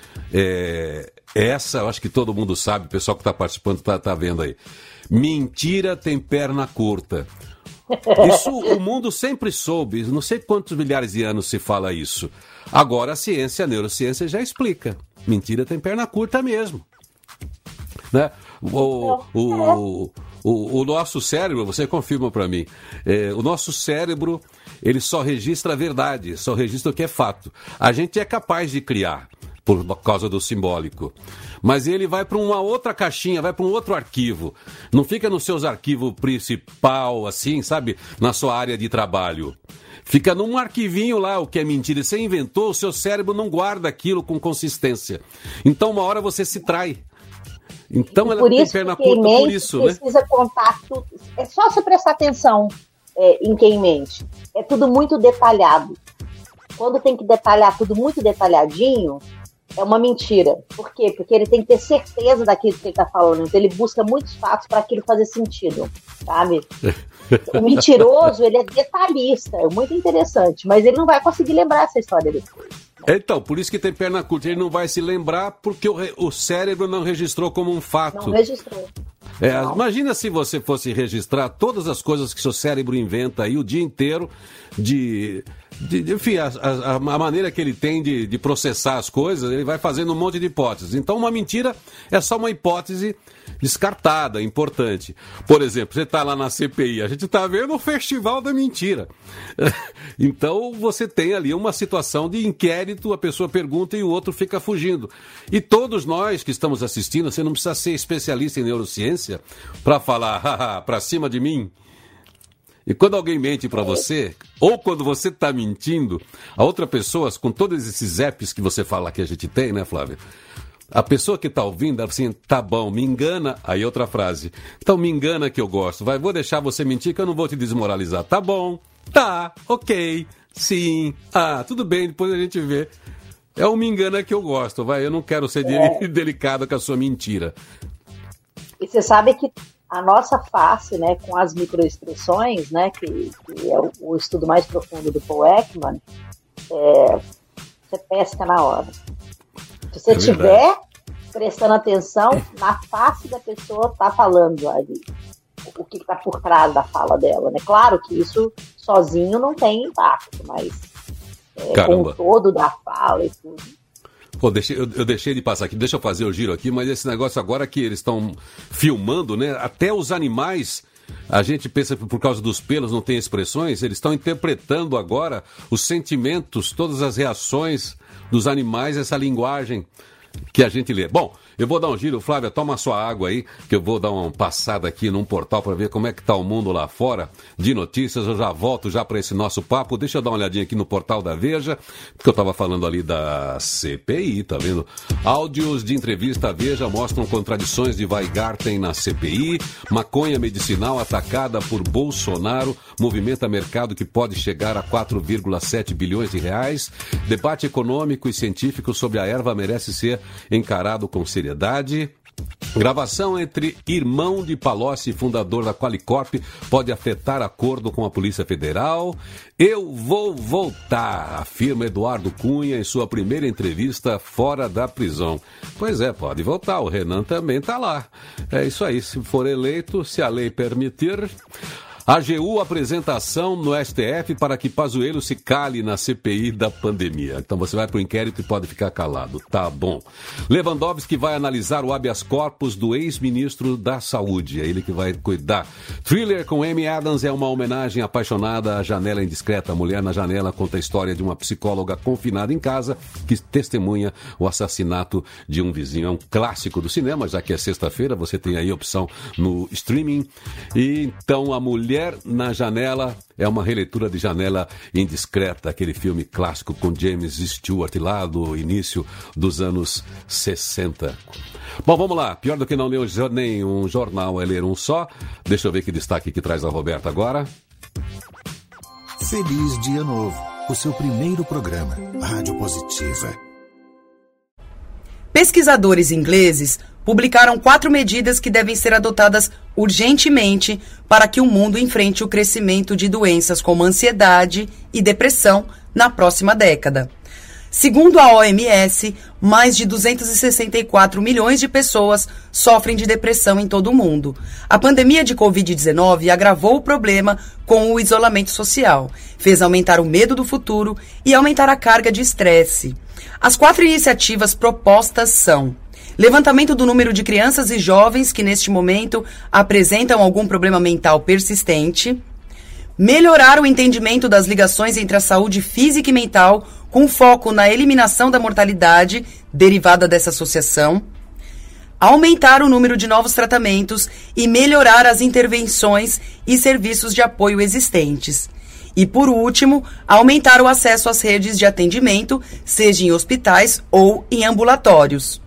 É, essa, eu acho que todo mundo sabe, o pessoal que está participando está tá vendo aí. Mentira tem perna curta. Isso o mundo sempre soube, não sei quantos milhares de anos se fala isso. Agora a ciência, a neurociência já explica. Mentira tem perna curta mesmo. Né? O, o, o, o nosso cérebro, você confirma para mim, é, o nosso cérebro, ele só registra a verdade, só registra o que é fato. A gente é capaz de criar, por causa do simbólico. Mas ele vai para uma outra caixinha, vai para um outro arquivo. Não fica nos seus arquivos principal, assim, sabe? Na sua área de trabalho. Fica num arquivinho lá, o que é mentira. Você inventou, o seu cérebro não guarda aquilo com consistência. Então, uma hora você se trai. Então, ela tem perna curta por isso, né? Precisa contar tudo. É só você prestar atenção é, em quem mente. É tudo muito detalhado. Quando tem que detalhar tudo muito detalhadinho, é uma mentira. Por quê? Porque ele tem que ter certeza daquilo que ele está falando. Então ele busca muitos fatos para aquilo fazer sentido, sabe? O mentiroso, ele é detalhista, é muito interessante, mas ele não vai conseguir lembrar essa história depois. Então, por isso que tem perna curta. Ele não vai se lembrar porque o, re... o cérebro não registrou como um fato. Não registrou. É, imagina se você fosse registrar todas as coisas que seu cérebro inventa aí o dia inteiro, de, de enfim, a, a, a maneira que ele tem de, de processar as coisas, ele vai fazendo um monte de hipóteses. Então, uma mentira é só uma hipótese descartada, importante. Por exemplo, você está lá na C P I, a gente está vendo o Festival da Mentira. Então, você tem ali uma situação de inquérito, a pessoa pergunta e o outro fica fugindo. E todos nós que estamos assistindo, você não precisa ser especialista em neurociência para falar, haha, para cima de mim. E quando alguém mente para você, ou quando você está mentindo, a outra pessoa, com todos esses apps que você fala que a gente tem, né, Flávia? A pessoa que está ouvindo, assim, tá bom, me engana. Aí outra frase, então me engana que eu gosto. Vai, vou deixar você mentir que eu não vou te desmoralizar. Tá bom, tá, ok, sim, ah, tudo bem, depois a gente vê. É um me engana que eu gosto, vai, eu não quero ser é. delicado com a sua mentira. E você sabe que a nossa face, né, com as microexpressões, né, que, que é o, o estudo mais profundo do Paul Ekman, é, você pesca na hora. Se você estiver é prestando atenção na face da pessoa tá falando ali, o que está por trás da fala dela, né? Claro que isso sozinho não tem impacto, mas é, com o todo da fala e tudo. Pô, deixei, eu, eu deixei de passar aqui, deixa eu fazer o giro aqui, mas esse negócio agora que eles estão filmando, né? Até os animais, a gente pensa que por causa dos pelos não tem expressões, eles estão interpretando agora os sentimentos, todas as reações dos animais, essa linguagem que a gente lê. Bom, eu vou dar um giro, Flávia, toma a sua água aí, que eu vou dar uma passada aqui num portal para ver como é que tá o mundo lá fora de notícias. Eu já volto já para esse nosso papo. Deixa eu dar uma olhadinha aqui no portal da Veja, porque eu estava falando ali da C P I, tá vendo? Áudios de entrevista à Veja mostram contradições de Weingarten na C P I. Maconha medicinal atacada por Bolsonaro movimenta mercado que pode chegar a quatro vírgula sete bilhões de reais. Debate econômico e científico sobre a erva merece ser encarado com seriedade. Gravação entre irmão de Palocci, fundador da Qualicorp, pode afetar acordo com a Polícia Federal. Eu vou voltar, afirma Eduardo Cunha em sua primeira entrevista fora da prisão. Pois é, pode voltar, o Renan também está lá. É isso aí, se for eleito, se a lei permitir. A G U apresenta ação no S T F para que Pazuello se cale na C P I da pandemia. Então você vai para o inquérito e pode ficar calado. Tá bom. Lewandowski vai analisar o habeas corpus do ex-ministro da Saúde. É ele que vai cuidar. Thriller com Amy Adams é uma homenagem apaixonada à Janela Indiscreta. A Mulher na Janela conta a história de uma psicóloga confinada em casa que testemunha o assassinato de um vizinho. É um clássico do cinema, já que é sexta-feira, você tem aí a opção no streaming. E então, A Mulher na Janela é uma releitura de Janela Indiscreta, aquele filme clássico com James Stewart lá do início dos anos sessenta. Bom, vamos lá. Pior do que não ler nenhum jornal é ler um só. Deixa eu ver que destaque que traz a Roberta agora. Feliz Dia Novo, o seu primeiro programa, Rádio Positiva. Pesquisadores ingleses publicaram quatro medidas que devem ser adotadas urgentemente para que o mundo enfrente o crescimento de doenças como ansiedade e depressão na próxima década. Segundo a O M S, mais de duzentos e sessenta e quatro milhões de pessoas sofrem de depressão em todo o mundo. A pandemia de covid dezenove agravou o problema com o isolamento social, fez aumentar o medo do futuro e aumentar a carga de estresse. As quatro iniciativas propostas são: levantamento do número de crianças e jovens que neste momento apresentam algum problema mental persistente, melhorar o entendimento das ligações entre a saúde física e mental, com foco na eliminação da mortalidade derivada dessa associação, aumentar o número de novos tratamentos e melhorar as intervenções e serviços de apoio existentes. E, por último, aumentar o acesso às redes de atendimento, seja em hospitais ou em ambulatórios.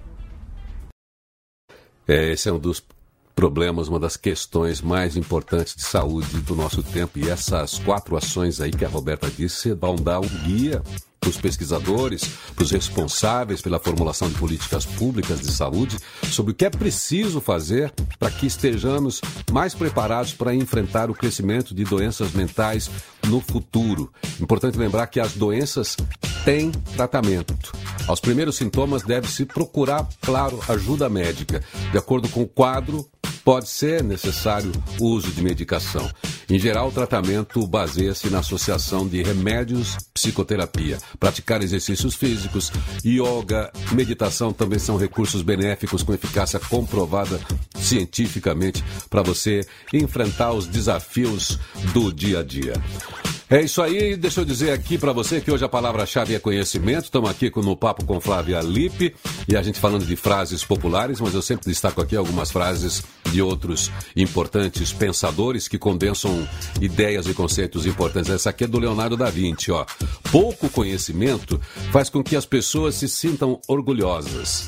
É, esse é um dos problemas, uma das questões mais importantes de saúde do nosso tempo. E essas quatro ações aí que a Roberta disse vão dar um guia para os pesquisadores, para os responsáveis pela formulação de políticas públicas de saúde, sobre o que é preciso fazer para que estejamos mais preparados para enfrentar o crescimento de doenças mentais no futuro. Importante lembrar que as doenças têm tratamento. Aos primeiros sintomas deve-se procurar, claro, ajuda médica. De acordo com o quadro, pode ser necessário o uso de medicação. Em geral, o tratamento baseia-se na associação de remédios, psicoterapia. Praticar exercícios físicos, yoga, meditação também são recursos benéficos com eficácia comprovada cientificamente para você enfrentar os desafios do dia a dia. É isso aí, deixa eu dizer aqui para você que hoje a palavra-chave é conhecimento. Estamos aqui no Papo com Flávia Lippe e a gente falando de frases populares, mas eu sempre destaco aqui algumas frases de outros importantes pensadores que condensam ideias e conceitos importantes. Essa aqui é do Leonardo da Vinci, ó. Pouco conhecimento faz com que as pessoas se sintam orgulhosas.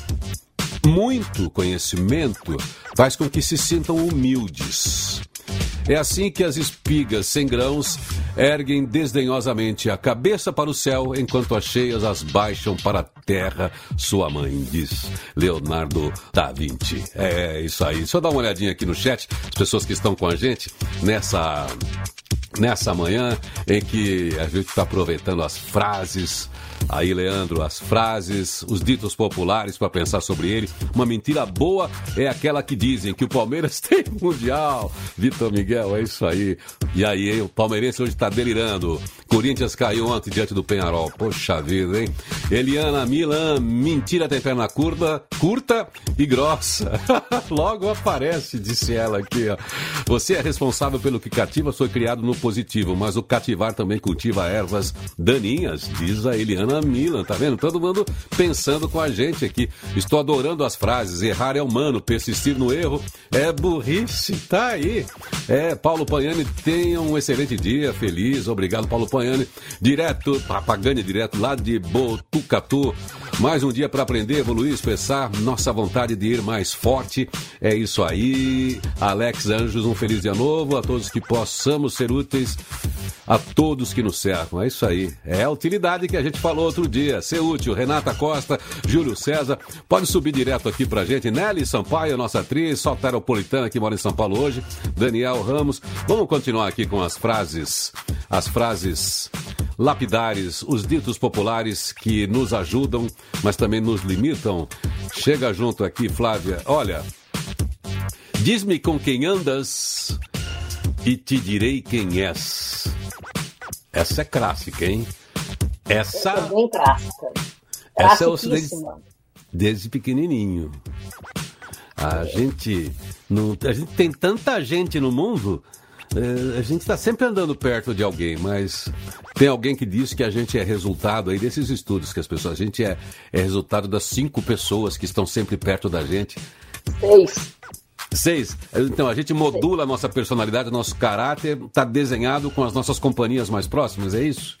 Muito conhecimento faz com que se sintam humildes. É assim que as espigas sem grãos erguem desdenhosamente a cabeça para o céu, enquanto as cheias as baixam para a terra, sua mãe, diz Leonardo da Vinci. É isso aí. Deixa eu dar uma olhadinha aqui no chat, as pessoas que estão com a gente nessa, nessa manhã em que a gente está aproveitando as frases. Aí, Leandro, as frases, os ditos populares para pensar sobre ele. Uma mentira boa é aquela que dizem que o Palmeiras tem mundial. Vitor Miguel, é isso aí. E aí, hein? O palmeirense hoje está delirando. Corinthians caiu ontem diante do Penharol. Poxa vida, hein? Eliana Milan, mentira tem perna curta, curta e grossa. Logo aparece, disse ela aqui, ó. Você é responsável pelo que cativa, foi criado no positivo, mas o cativar também cultiva ervas daninhas, diz a Eliana Milan, tá vendo? Todo mundo pensando com a gente aqui. Estou adorando as frases. Errar é humano, persistir no erro é burrice. Tá aí. É, Paulo Pagnani, tenha um excelente dia, feliz. Obrigado, Paulo Pagnani. Direto, Papagani, direto lá de Botucatu. Mais um dia para aprender, evoluir, expressar nossa vontade de ir mais forte. É isso aí. Alex Anjos, um feliz dia novo. A todos que possamos ser úteis, a todos que nos cercam. É isso aí. É a utilidade que a gente falou outro dia. Ser útil. Renata Costa, Júlio César. Pode subir direto aqui pra gente. Nelly Sampaio, nossa atriz, solteropolitana que mora em São Paulo hoje. Daniel Ramos. Vamos continuar aqui com as frases. As frases lapidares, os ditos populares que nos ajudam, mas também nos limitam. Chega junto aqui, Flávia. Olha, diz-me com quem andas e te direi quem és. Essa é clássica, hein? Essa, essa é bem clássica. Essa eu ouço desde, desde pequenininho. A gente, não, a gente tem tanta gente no mundo, É, a gente está sempre andando perto de alguém, mas tem alguém que diz que a gente é resultado aí desses estudos que as pessoas... A gente é, é resultado das cinco pessoas que estão sempre perto da gente. Seis. Seis. Então, a gente modula a nossa personalidade, nosso caráter, está desenhado com as nossas companhias mais próximas, é isso?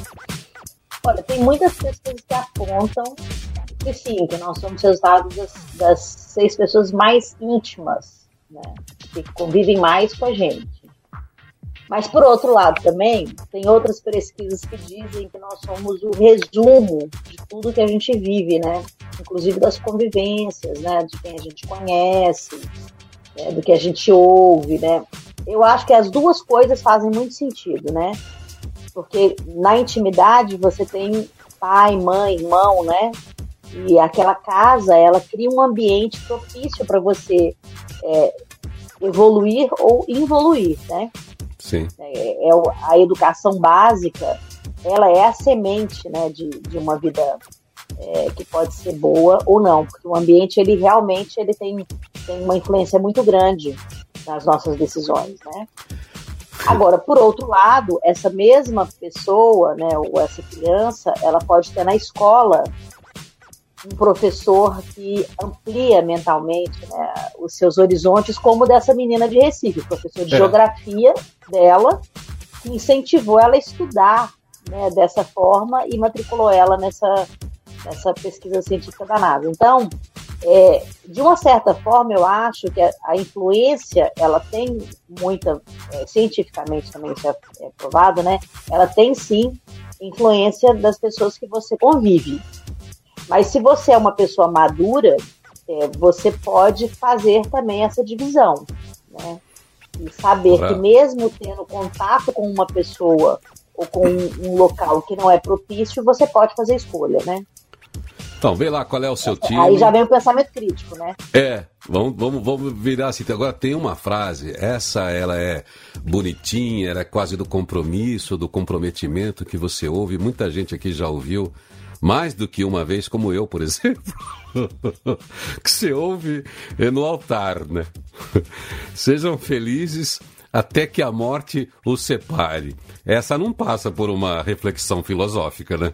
Olha, tem muitas pessoas que apontam que sim, que nós somos resultados das, das seis pessoas mais íntimas, né, que convivem mais com a gente. Mas, por outro lado, também, tem outras pesquisas que dizem que nós somos o resumo de tudo que a gente vive, né? Inclusive das convivências, né? De quem a gente conhece, né? Do que a gente ouve, né? Eu acho que as duas coisas fazem muito sentido, né? Porque na intimidade você tem pai, mãe, irmão, né? E aquela casa, ela cria um ambiente propício para você é, evoluir ou involuir, né? Sim. É, é, a educação básica, ela é a semente, né, de, de uma vida é, que pode ser boa ou não, porque o ambiente, ele realmente ele tem, tem uma influência muito grande nas nossas decisões, né? Agora, por outro lado, essa mesma pessoa, né, ou essa criança, ela pode ter na escola um professor que amplia mentalmente, né, os seus horizontes, como dessa menina de Recife, o professor de é. geografia dela, que incentivou ela a estudar, né, dessa forma e matriculou ela nessa, nessa pesquisa científica da NASA. Então, é, de uma certa forma, eu acho que a, a influência, ela tem muita, é, cientificamente também isso é, é provado, né, ela tem sim influência das pessoas que você convive. Mas se você é uma pessoa madura, é, você pode fazer também essa divisão, né? E saber claro. Que mesmo tendo contato com uma pessoa ou com um, um local que não é propício, você pode fazer escolha, né? Então, vê lá qual é o seu time. Aí já vem o pensamento crítico, né? É, vamos, vamos, vamos virar assim. Agora tem uma frase, essa ela é bonitinha, ela é quase do compromisso, do comprometimento que você ouve, muita gente aqui já ouviu, mais do que uma vez, como eu, por exemplo, que você ouve no altar, né? Sejam felizes até que a morte os separe. Essa não passa por uma reflexão filosófica, né?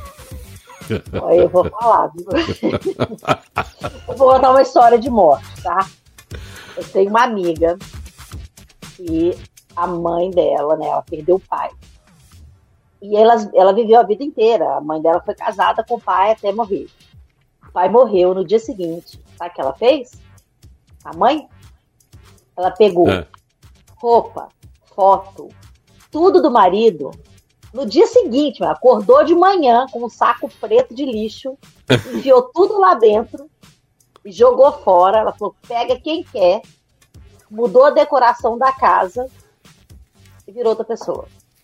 Eu vou falar, viu? Eu vou contar uma história de morte, tá? Eu tenho uma amiga que a mãe dela, né, ela perdeu o pai. E ela, ela viveu a vida inteira. A mãe dela foi casada com o pai até morrer. O pai morreu no dia seguinte. Sabe o que ela fez? A mãe? Ela pegou é. roupa, foto, tudo do marido. No dia seguinte, ela acordou de manhã com um saco preto de lixo, enfiou tudo lá dentro e jogou fora. Ela falou, pega quem quer, mudou a decoração da casa e virou outra pessoa.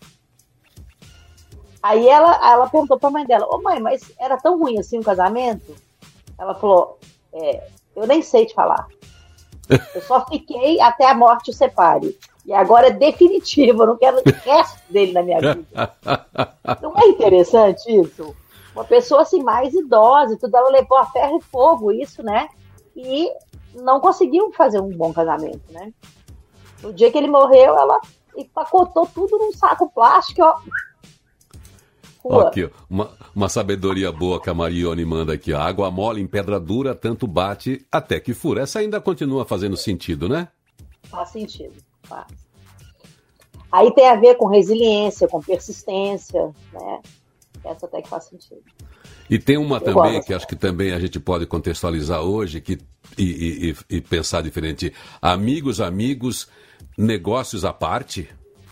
Aí ela, ela perguntou pra mãe dela, ô mãe, mas era tão ruim assim o casamento? Ela falou, é, eu nem sei te falar. Eu só fiquei até a morte o separe. E agora é definitivo, eu não quero o resto dele na minha vida. Não é interessante isso? Uma pessoa assim mais idosa e tudo, ela levou a ferro e fogo isso, né? E não conseguiu fazer um bom casamento, né? No dia que ele morreu, ela empacotou tudo num saco plástico, ó. Ó, aqui, uma, uma sabedoria boa que a Marione manda aqui, ó. Água mole em pedra dura, tanto bate até que fura. Essa ainda continua fazendo sentido, né? Faz sentido, faz. Aí tem a ver com resiliência, com persistência, né? Essa até que faz sentido. E tem uma Eu também, gosto, que acho que também a gente pode contextualizar hoje que, e, e, e pensar diferente. Amigos, amigos, negócios à parte...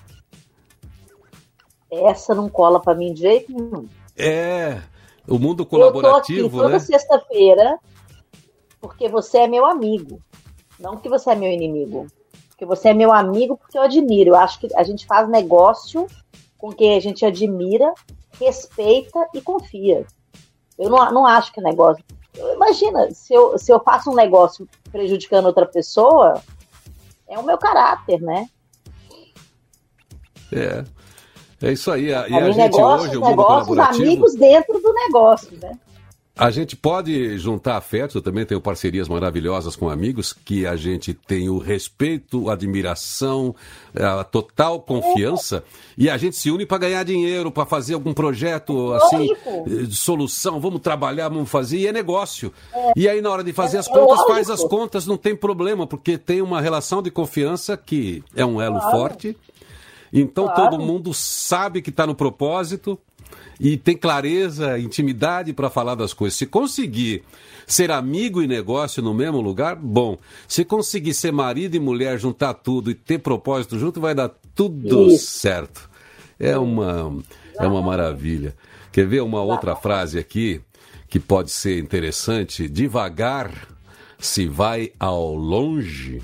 Essa não cola pra mim de jeito nenhum. É, o mundo colaborativo, eu tô aqui toda né? sexta-feira porque você é meu amigo. Não porque você é meu inimigo. Porque você é meu amigo porque eu admiro. Eu acho que a gente faz negócio com quem a gente admira, respeita e confia. Eu não, não acho que negócio... Imagina, se eu, se eu faço um negócio prejudicando outra pessoa, é o meu caráter, né? É... É isso aí. A, e a, a gente negócio, hoje, o mundo negócios, colaborativo... amigos dentro do negócio, né? A gente pode juntar afetos, eu também tenho parcerias maravilhosas com amigos, que a gente tem o respeito, a admiração, a total confiança, e a gente se une para ganhar dinheiro, para fazer algum projeto, assim, de solução, vamos trabalhar, vamos fazer, e é negócio. É. E aí na hora de fazer as contas, faz as contas, não tem problema, porque tem uma relação de confiança que é um elo claro. forte, então claro. todo mundo sabe que está no propósito, e tem clareza, intimidade para falar das coisas. Se conseguir ser amigo e negócio no mesmo lugar, bom. Se conseguir ser marido e mulher, juntar tudo e ter propósito junto, vai dar tudo Isso. certo. É uma, é uma maravilha. Quer ver uma outra frase aqui que pode ser interessante? Devagar se vai ao longe.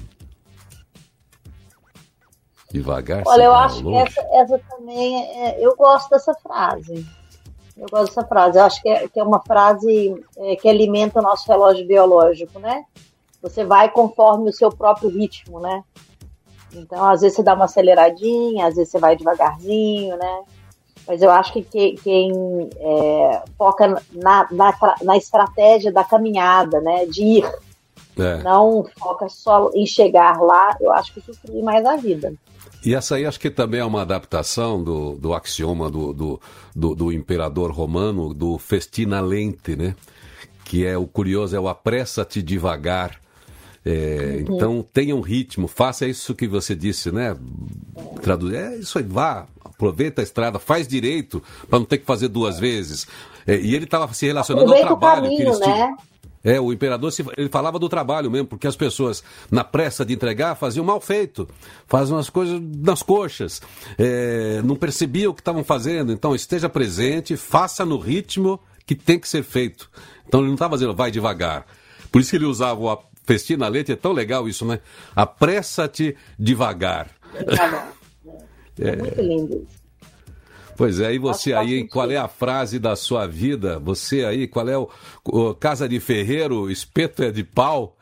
Devagar Olha, se eu vai acho ao que longe. essa, essa também, é, eu gosto dessa frase. Eu gosto dessa frase. Eu acho que é, que é uma frase é, que alimenta o nosso relógio biológico, né? Você vai conforme o seu próprio ritmo, né? Então, às vezes você dá uma aceleradinha, às vezes você vai devagarzinho, né? Mas eu acho que, que quem é, foca na, na, na estratégia da caminhada, né? De ir, é. não foca só em chegar lá, eu acho que isso flui mais a vida. E essa aí acho que também é uma adaptação do, do axioma do, do, do, do imperador romano, do festina lente, né? Que é o curioso, é o apressa-te devagar. É, uhum. Então tenha um ritmo, faça isso que você disse, né? Traduz, é isso aí, vá, aproveita a estrada, faz direito, para não ter que fazer duas vezes. É, e ele estava se relacionando aproveita ao trabalho. O caminho, que eles tinham... né? É, o imperador, ele falava do trabalho mesmo, porque as pessoas, na pressa de entregar, faziam mal feito, faziam as coisas nas coxas, é, não percebiam o que estavam fazendo. Então, esteja presente, faça no ritmo que tem que ser feito. Então, ele não estava dizendo, vai devagar. Por isso que ele usava o festina lente, é tão legal isso, né? Apressa-te devagar. É, é muito lindo isso. Pois é, e você aí, hein, qual é a frase da sua vida? Você aí, qual é o, o casa de ferreiro, espeto é de pau?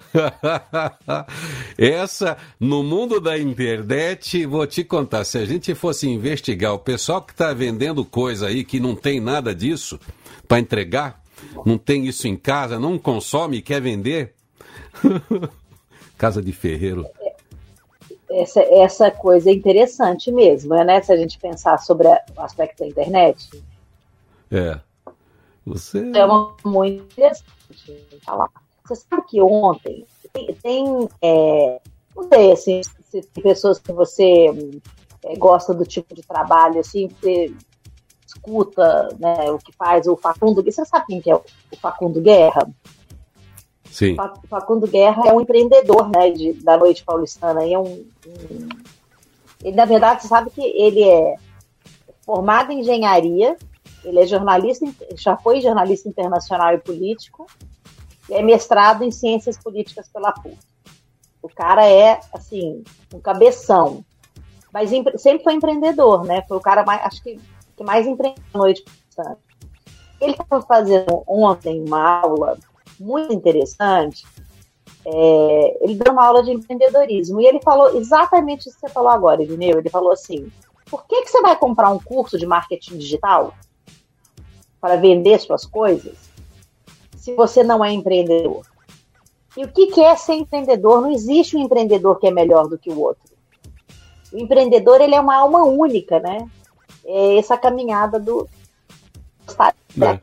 Essa, no mundo da internet, vou te contar, se a gente fosse investigar o pessoal que está vendendo coisa aí que não tem nada disso para entregar, não tem isso em casa, não consome e quer vender, casa de ferreiro. Essa, essa coisa é interessante mesmo, né? Se a gente pensar sobre a, o aspecto da internet. É. Você... É uma, muito interessante falar. Você sabe que ontem tem, tem é, não sei, assim, se tem pessoas que você é, gosta do tipo de trabalho, assim, você escuta, né, o que faz o Facundo. Você sabe quem que é o, o Facundo Guerra? Sim. Facundo Guerra é um empreendedor, né, de, da noite paulistana. E é um, um, ele, na verdade, você sabe que ele é formado em engenharia, ele é jornalista, já foi jornalista internacional e político, e é mestrado em ciências políticas pela P U C. O cara é, assim, um cabeção. Mas sempre foi empreendedor, né? Foi o cara, mais, acho que, que mais empreendeu na noite paulistana. Ele estava fazendo ontem uma aula muito interessante, é, ele deu uma aula de empreendedorismo, e ele falou exatamente isso que você falou agora, Irineu. Ele falou assim, por que, que você vai comprar um curso de marketing digital para vender suas coisas se você não é empreendedor? E o que, que é ser empreendedor? Não existe um empreendedor que é melhor do que o outro. O empreendedor, ele é uma alma única, né? É essa caminhada do... É.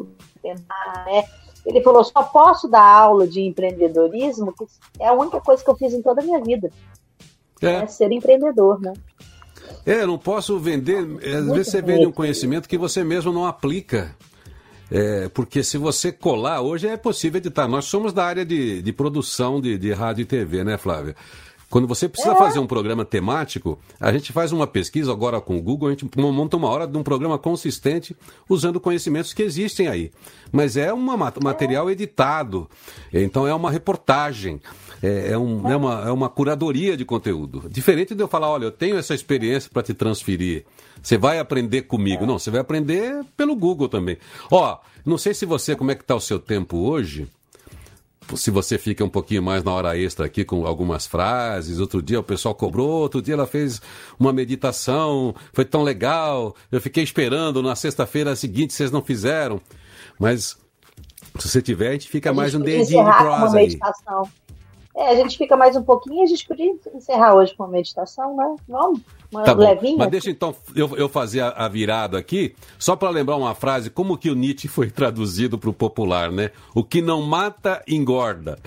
né? Ele falou, só posso dar aula de empreendedorismo, que é a única coisa que eu fiz em toda a minha vida. É, é ser empreendedor, né? É, não posso vender... Às Muito vezes você vende um conhecimento que você mesmo não aplica. É, porque se você colar, hoje é possível editar. Nós somos da área de, de produção de, de rádio e T V, né, Flávia? Quando você precisa é. fazer um programa temático, a gente faz uma pesquisa agora com o Google, a gente monta uma hora de um programa consistente usando conhecimentos que existem aí. Mas é um material editado, então é uma reportagem, é, é, um, é, uma, é uma curadoria de conteúdo. Diferente de eu falar, olha, eu tenho essa experiência para te transferir, você vai aprender comigo. Não, você vai aprender pelo Google também. Ó, não sei se você, como é que está o seu tempo hoje... Se você fica um pouquinho mais na hora extra aqui com algumas frases, outro dia o pessoal cobrou, outro dia ela fez uma meditação, foi tão legal, eu fiquei esperando, na sexta-feira seguinte vocês não fizeram. Mas Se você tiver, a gente fica a mais gente um dedinho de prosa prosa uma aí. meditação. É, a gente fica mais um pouquinho, a gente podia encerrar hoje com uma meditação, né? Vamos? Uma tá levinha? Bom. Mas deixa então eu, eu fazer a, a virada aqui, só para lembrar uma frase, como que o Nietzsche foi traduzido para o popular, né? O que não mata, engorda.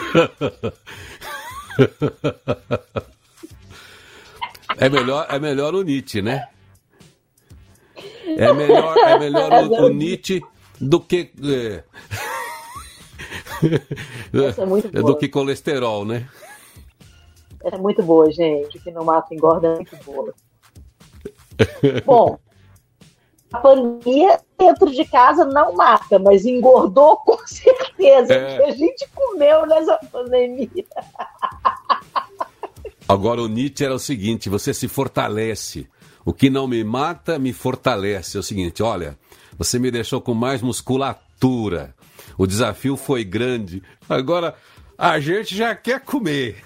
É melhor, é melhor o Nietzsche, né? É melhor, é melhor o, o Nietzsche do que... É... Essa é muito boa. Do que colesterol, né? Essa é muito boa, gente. O que não mata engorda é muito boa. Bom, a pandemia dentro de casa não mata, mas engordou com certeza. É. Que a gente comeu nessa pandemia. Agora o Nietzsche era o seguinte, você se fortalece. O que não me mata, me fortalece. É o seguinte, olha, você me deixou com mais musculatura. O desafio foi grande. Agora, a gente já quer comer.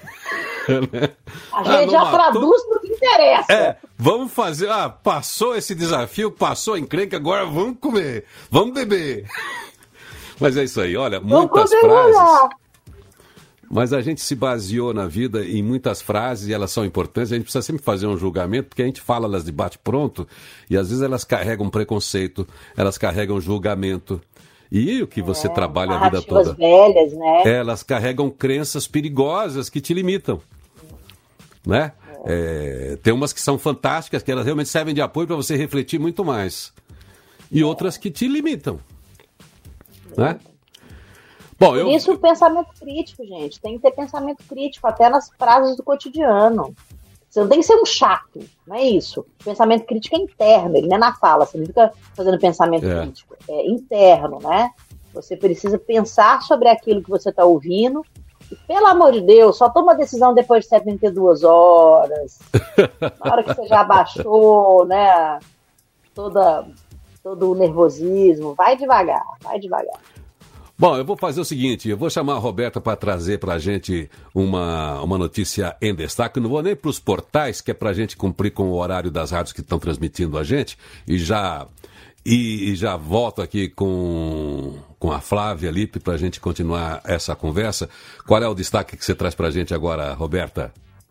A gente ah, já matou? Traduz no que interessa. É, vamos fazer... Ah, passou esse desafio, passou a encrenca, agora vamos comer. Vamos beber. Mas é isso aí, olha, muitas frases... Lá. Mas a gente se baseou na vida em muitas frases e elas são importantes. A gente precisa sempre fazer um julgamento, porque a gente fala elas de bate-pronto e às vezes elas carregam preconceito, elas carregam julgamento. E o que você é, trabalha a vida toda. Velhas, né? Elas carregam crenças perigosas que te limitam. Né? É. É, tem umas que são fantásticas, que elas realmente servem de apoio para você refletir muito mais. E é. outras que te limitam. É. Né? Bom, Por eu... isso o pensamento crítico, gente. Tem que ter pensamento crítico, até nas frases do cotidiano. Você não tem que ser um chato, não é isso. O pensamento crítico é interno, ele não é na fala. Você não fica fazendo pensamento é. crítico. É interno, né? Você precisa pensar sobre aquilo que você está ouvindo. E, pelo amor de Deus, só toma decisão depois de setenta e duas horas. Na hora que você já abaixou, né? Toda, todo o nervosismo. Vai devagar, vai devagar. Bom, eu vou fazer o seguinte, eu vou chamar a Roberta para trazer para a gente uma, uma notícia em destaque. Não vou nem para os portais, que é para a gente cumprir com o horário das rádios que estão transmitindo a gente. E já, e, e já volto aqui com, com a Flávia Lippe para a gente continuar essa conversa. Qual é o destaque que você traz para a gente agora, Roberta?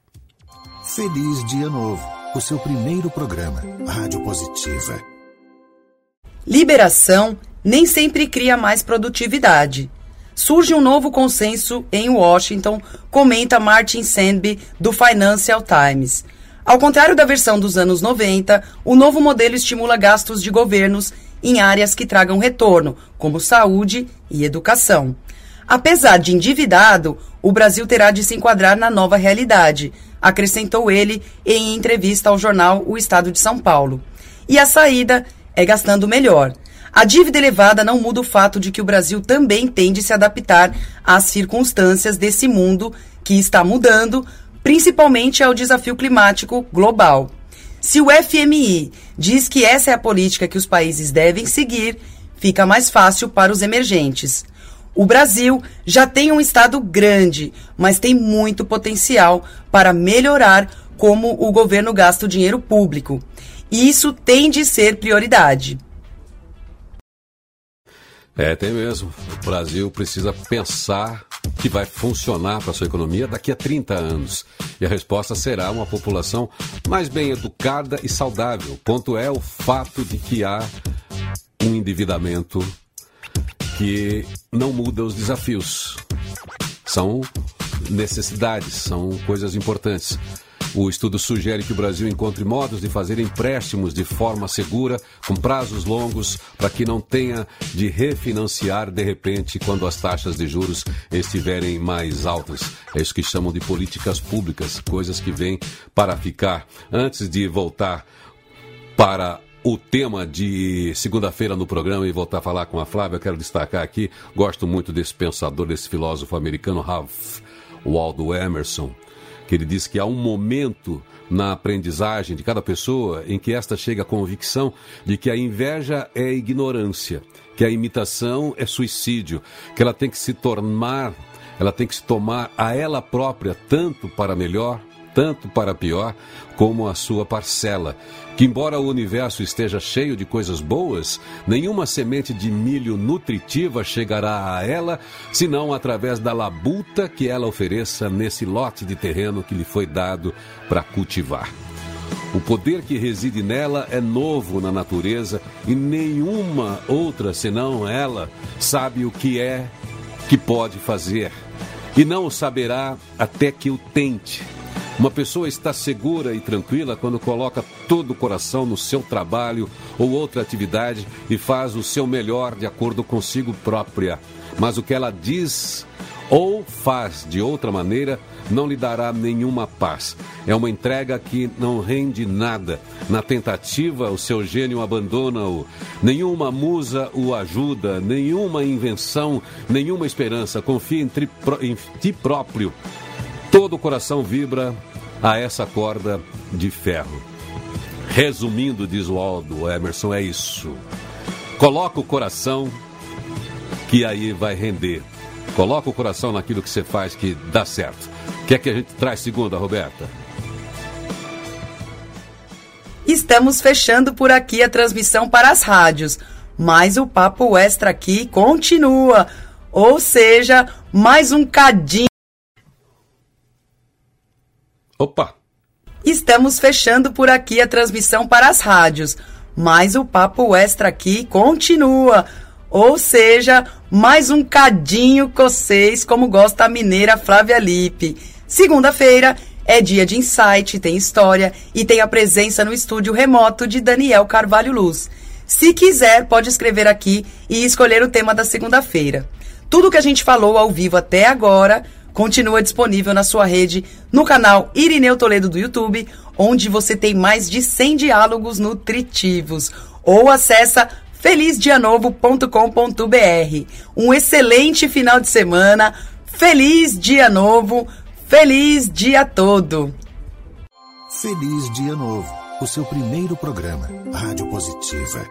Feliz Dia Novo, o seu primeiro programa, Rádio Positiva. Liberação nem sempre cria mais produtividade. Surge um novo consenso em Washington, comenta Martin Sandby, do Financial Times. Ao contrário da versão dos anos noventa, o novo modelo estimula gastos de governos em áreas que tragam retorno, como saúde e educação. Apesar de endividado, o Brasil terá de se enquadrar na nova realidade, acrescentou ele em entrevista ao jornal O Estado de São Paulo. E a saída é gastando melhor. A dívida elevada não muda o fato de que o Brasil também tem de se adaptar às circunstâncias desse mundo que está mudando, principalmente ao desafio climático global. Se o F M I diz que essa é a política que os países devem seguir, fica mais fácil para os emergentes. O Brasil já tem um estado grande, mas tem muito potencial para melhorar como o governo gasta o dinheiro público. E isso tem de ser prioridade. É, tem mesmo. O Brasil precisa pensar que vai funcionar para a sua economia daqui a trinta anos. E a resposta será uma população mais bem educada e saudável. O ponto é o fato de que há um endividamento que não muda os desafios. São necessidades, são coisas importantes. O estudo sugere que o Brasil encontre modos de fazer empréstimos de forma segura, com prazos longos, para que não tenha de refinanciar de repente quando as taxas de juros estiverem mais altas. É isso que chamam de políticas públicas, coisas que vêm para ficar. Antes de voltar para o tema de segunda-feira no programa e voltar a falar com a Flávia, eu quero destacar aqui, gosto muito desse pensador, desse filósofo americano, Ralph Waldo Emerson, que ele diz que há um momento na aprendizagem de cada pessoa em que esta chega à convicção de que a inveja é ignorância, que a imitação é suicídio, que ela tem que se tornar, ela tem que se tomar a ela própria tanto para melhor tanto para pior como a sua parcela. Que embora o universo esteja cheio de coisas boas, nenhuma semente de milho nutritiva chegará a ela, senão através da labuta que ela ofereça nesse lote de terreno que lhe foi dado para cultivar. O poder que reside nela é novo na natureza e nenhuma outra senão ela sabe o que é que pode fazer. E não o saberá até que o tente. Uma pessoa está segura e tranquila quando coloca todo o coração no seu trabalho ou outra atividade e faz o seu melhor de acordo consigo própria. Mas o que ela diz ou faz de outra maneira não lhe dará nenhuma paz. É uma entrega que não rende nada. Na tentativa, o seu gênio abandona-o. Nenhuma musa o ajuda, nenhuma invenção, nenhuma esperança. Confia em, tri, em ti próprio. Todo o coração vibra a essa corda de ferro. Resumindo, diz o Aldo Emerson, é isso. Coloca o coração que aí vai render. Coloca o coração naquilo que você faz que dá certo. O que é que a gente traz segunda, Roberta? Estamos fechando por aqui a transmissão para as rádios, mas o Papo Extra aqui continua. Ou seja, mais um cadinho. Opa! Estamos fechando por aqui a transmissão para as rádios, mas o Papo Extra aqui continua. Ou seja, mais um cadinho com vocês, como gosta a mineira Flávia Lippe. Segunda-feira é dia de insight, tem história e tem a presença no estúdio remoto de Daniel Carvalho Luz. Se quiser, pode escrever aqui e escolher o tema da segunda-feira. Tudo que a gente falou ao vivo até agora continua disponível na sua rede, no canal Irineu Toledo do YouTube, onde você tem mais de cem diálogos nutritivos. Ou acessa feliz dia novo ponto com ponto b r. Um excelente final de semana. Feliz dia novo. Feliz dia todo. Feliz Dia Novo, o seu primeiro programa, Rádio Positiva.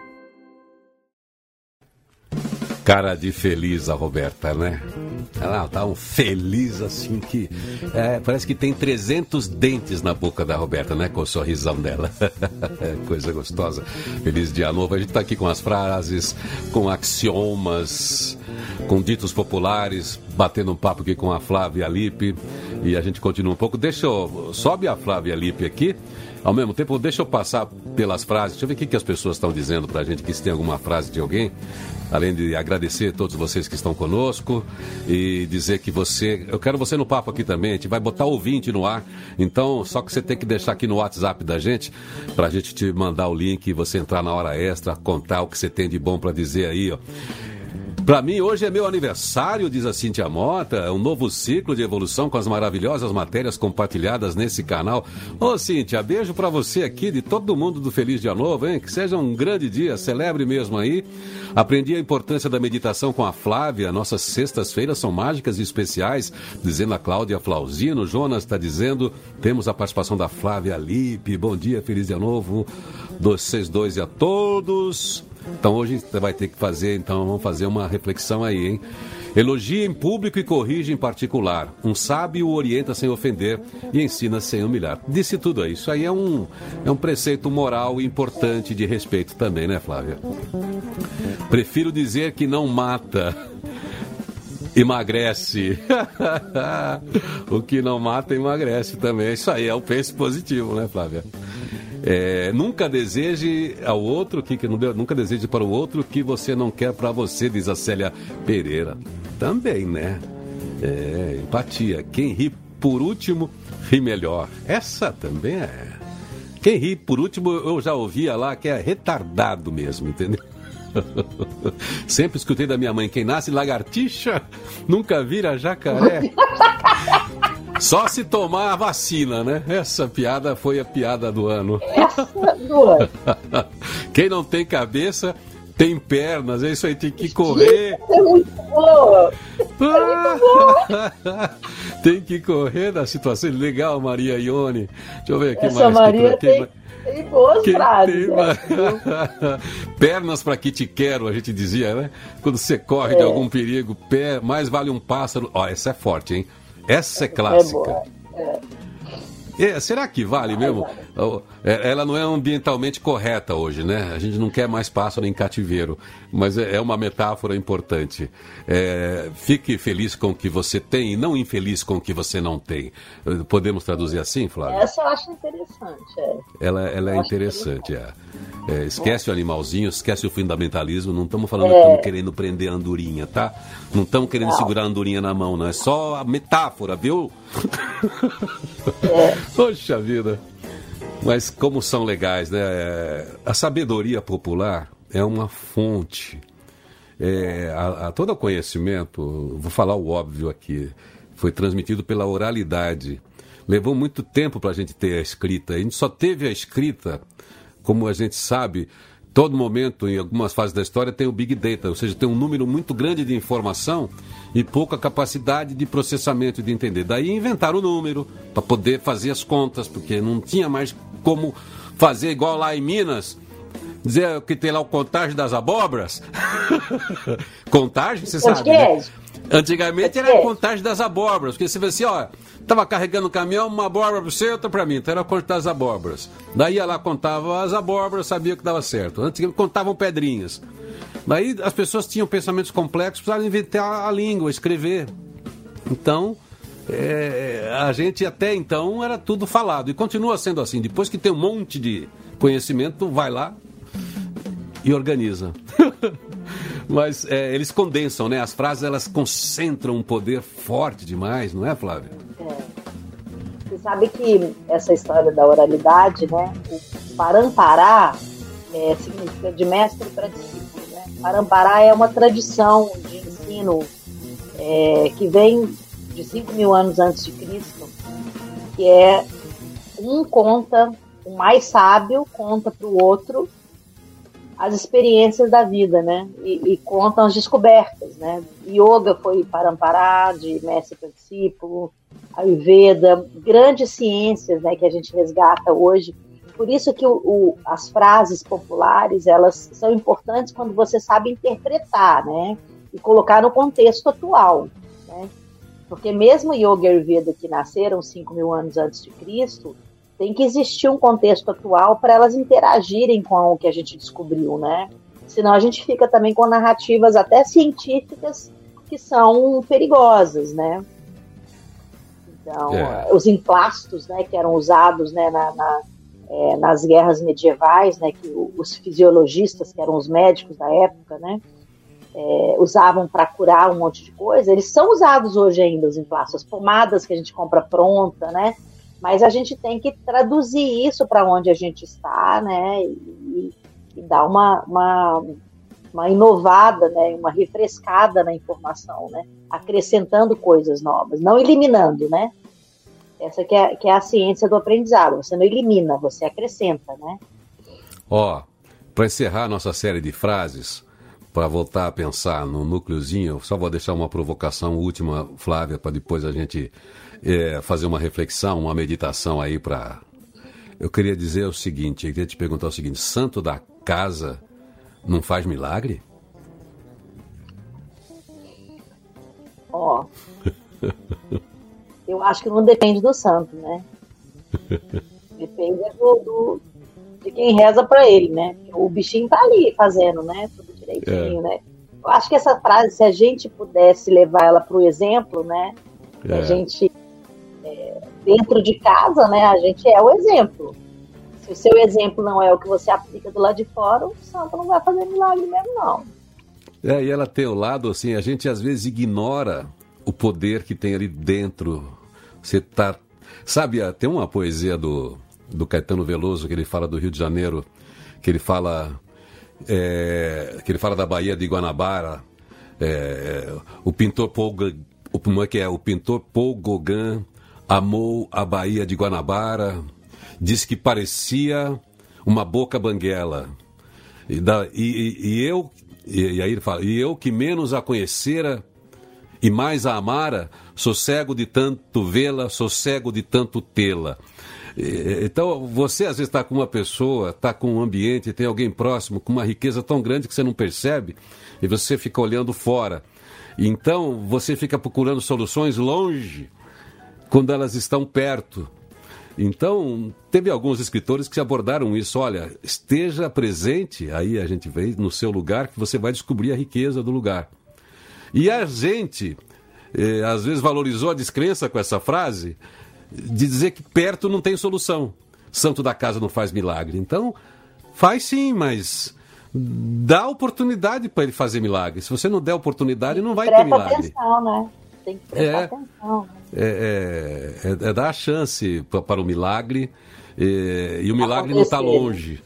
Cara de feliz a Roberta, né? Ela tá um feliz assim que... É, parece que tem trezentos dentes na boca da Roberta, né? Com o sorrisão dela. Coisa gostosa. Feliz dia novo. A gente tá aqui com as frases, com axiomas, com ditos populares, batendo um papo aqui com a Flávia Lippe. E a gente continua um pouco. Deixa eu... Sobe a Flávia Lippe aqui. Ao mesmo tempo, deixa eu passar pelas frases. Deixa eu ver o que, que as pessoas estão dizendo pra gente, que se tem alguma frase de alguém. Além de agradecer a todos vocês que estão conosco e dizer que você... Eu quero você no papo aqui também, a gente vai botar ouvinte no ar. Então, só que você tem que deixar aqui no WhatsApp da gente, pra gente te mandar o link e você entrar na hora extra, contar o que você tem de bom pra dizer aí, ó. Pra mim, hoje é meu aniversário, diz a Cíntia Mota, é um novo ciclo de evolução com as maravilhosas matérias compartilhadas nesse canal. Ô, Cíntia, beijo pra você aqui, de todo mundo do Feliz Dia Novo, hein? Que seja um grande dia, celebre mesmo aí. Aprendi a importância da meditação com a Flávia, nossas sextas-feiras são mágicas e especiais, dizendo a Cláudia Flauzino. Jonas está dizendo, temos a participação da Flávia Lippe. Bom dia, Feliz Dia Novo, vocês dois e a todos. Então hoje você vai ter que fazer, então vamos fazer uma reflexão aí, hein? Elogia em público e corrige em particular. Um sábio orienta sem ofender e ensina sem humilhar. Disse tudo aí. Isso aí é um, é um preceito moral importante de respeito também, né, Flávia? Prefiro dizer que não mata, emagrece. O que não mata, emagrece também. Isso aí é o penso positivo, né, Flávia? É, nunca deseje ao outro que, que não deu, nunca deseje para o outro o que você não quer para você, diz a Célia Pereira. Também, né? É, empatia. Quem ri por último, ri melhor. Essa também é. Quem ri por último, eu já ouvia lá que é retardado mesmo, entendeu? Sempre escutei da minha mãe, quem nasce lagartixa nunca vira jacaré. Só se tomar a vacina, né? Essa piada foi a piada do ano. Essa do ano. Quem não tem cabeça, tem pernas. É isso aí, tem que correr. É muito boa. É muito boa. Tem que correr da situação. Legal, Maria Ione. Deixa eu ver aqui Essa mais. Maria que, tem, tem boas que frases. Tem, né? Pernas para que te quero, a gente dizia, né? Quando você corre é. de algum perigo, pé, mais vale um pássaro. Ó, essa é forte, hein? Essa é clássica. É, é. É, será que vale mesmo? Ela não é ambientalmente correta hoje, né? A gente não quer mais pássaro em cativeiro, mas é uma metáfora importante. É, fique feliz com o que você tem e não infeliz com o que você não tem. Podemos traduzir assim, Flávia? Essa eu acho interessante. É. Ela, ela é interessante, interessante. É. É, esquece é. o animalzinho, esquece o fundamentalismo. Não estamos falando é. que estamos querendo prender a andorinha, tá? Não estamos querendo não. segurar a andorinha na mão, não. É só a metáfora, viu? É. Poxa vida. Mas como são legais, né? A sabedoria popular é uma fonte. É, a, a todo conhecimento, vou falar o óbvio aqui, foi transmitido pela oralidade. Levou muito tempo para a gente ter a escrita. A gente só teve a escrita, como a gente sabe, todo momento, em algumas fases da história, tem o Big Data, ou seja, tem um número muito grande de informação e pouca capacidade de processamento e de entender. Daí inventaram o número para poder fazer as contas, porque não tinha mais como fazer igual lá em Minas, dizer que tem lá o contagem das abóboras. Contagem, você sabe, né? Antigamente era a contagem das abóboras, porque você vê assim, ó, estava carregando o caminhão, uma abóbora para você, outra para mim, então era a conta das abóboras. Daí ia lá, contava as abóboras, sabia que dava certo. Antigamente contavam pedrinhas. Daí as pessoas tinham pensamentos complexos, precisavam inventar a língua, escrever. Então, é, a gente até então era tudo falado, e continua sendo assim. Depois que tem um monte de conhecimento, vai lá e organiza. Mas é, eles condensam, né? As frases, elas concentram um poder forte demais, não é, Flávia? É. Você sabe que essa história da oralidade, né? O parampará é, significa de mestre para discípulo, né? Parampará é uma tradição de ensino é, que vem de cinco mil anos antes de Cristo, que é um conta, o mais sábio conta para o outro as experiências da vida, né? E, e contam as descobertas, né? Yoga foi parampará, de mestre para discípulo, Ayurveda, grandes ciências, né, que a gente resgata hoje. Por isso que o, o, as frases populares, elas são importantes quando você sabe interpretar, né? E colocar no contexto atual, né? Porque mesmo Yoga e Ayurveda, que nasceram cinco mil anos antes de Cristo, tem que existir um contexto atual para elas interagirem com o que a gente descobriu, né? Senão a gente fica também com narrativas até científicas que são perigosas, né? Então, é. os emplastos, né, que eram usados, né, na, na, é, nas guerras medievais, né, que os fisiologistas, que eram os médicos da época, né, é, usavam para curar um monte de coisa, eles são usados hoje ainda, os emplastos, as pomadas que a gente compra pronta, né? Mas a gente tem que traduzir isso para onde a gente está, né? E, e dar uma, uma, uma inovada, né? Uma refrescada na informação, né? Acrescentando coisas novas, não eliminando, né? Essa que é, que é a ciência do aprendizado. Você não elimina, você acrescenta, né? Ó, para encerrar nossa série de frases, para voltar a pensar no núcleozinho, só vou deixar uma provocação última, Flávia, para depois a gente é, fazer uma reflexão, uma meditação aí para... Eu queria dizer o seguinte, eu queria te perguntar o seguinte, santo da casa não faz milagre? Ó, eu acho que não depende do santo, né? Depende do, do, de quem reza para ele, né? O bichinho tá ali fazendo, né? Tudo direitinho, é. né? Eu acho que essa frase, se a gente pudesse levar ela para o exemplo, né? É. A gente, é, dentro de casa, né? A gente é o exemplo. Se o seu exemplo não é o que você aplica do lado de fora, o santo não vai fazer milagre mesmo, não. É, e ela tem o lado, assim, a gente às vezes ignora o poder que tem ali dentro. Você tá... Sabe, tem uma poesia do, do Caetano Veloso, que ele fala do Rio de Janeiro, que ele fala... É, que ele fala da Baía de Guanabara, é, o pintor Paul, o, como é que é? O pintor Paul Gauguin amou a Baía de Guanabara, disse que parecia uma boca banguela, e, da, e, e eu e, e aí ele fala, e eu que menos a conhecera e mais a amara, sou cego de tanto vê-la, sou cego de tanto tê-la. Então, você às vezes está com uma pessoa, está com um ambiente, tem alguém próximo com uma riqueza tão grande que você não percebe e você fica olhando fora. Então, você fica procurando soluções longe quando elas estão perto. Então, teve alguns escritores que abordaram isso. Olha, esteja presente, aí a gente vê, no seu lugar, que você vai descobrir a riqueza do lugar. E a gente, eh, às vezes, valorizou a descrença com essa frase, de dizer que perto não tem solução. Santo da casa não faz milagre. Então, faz sim, mas dá oportunidade para ele fazer milagre. Se você não der oportunidade, não vai ter milagre. Presta atenção, né? Tem que prestar é, atenção. Né? É, é, é, é dar a chance para, para o milagre, é, e o milagre não está longe.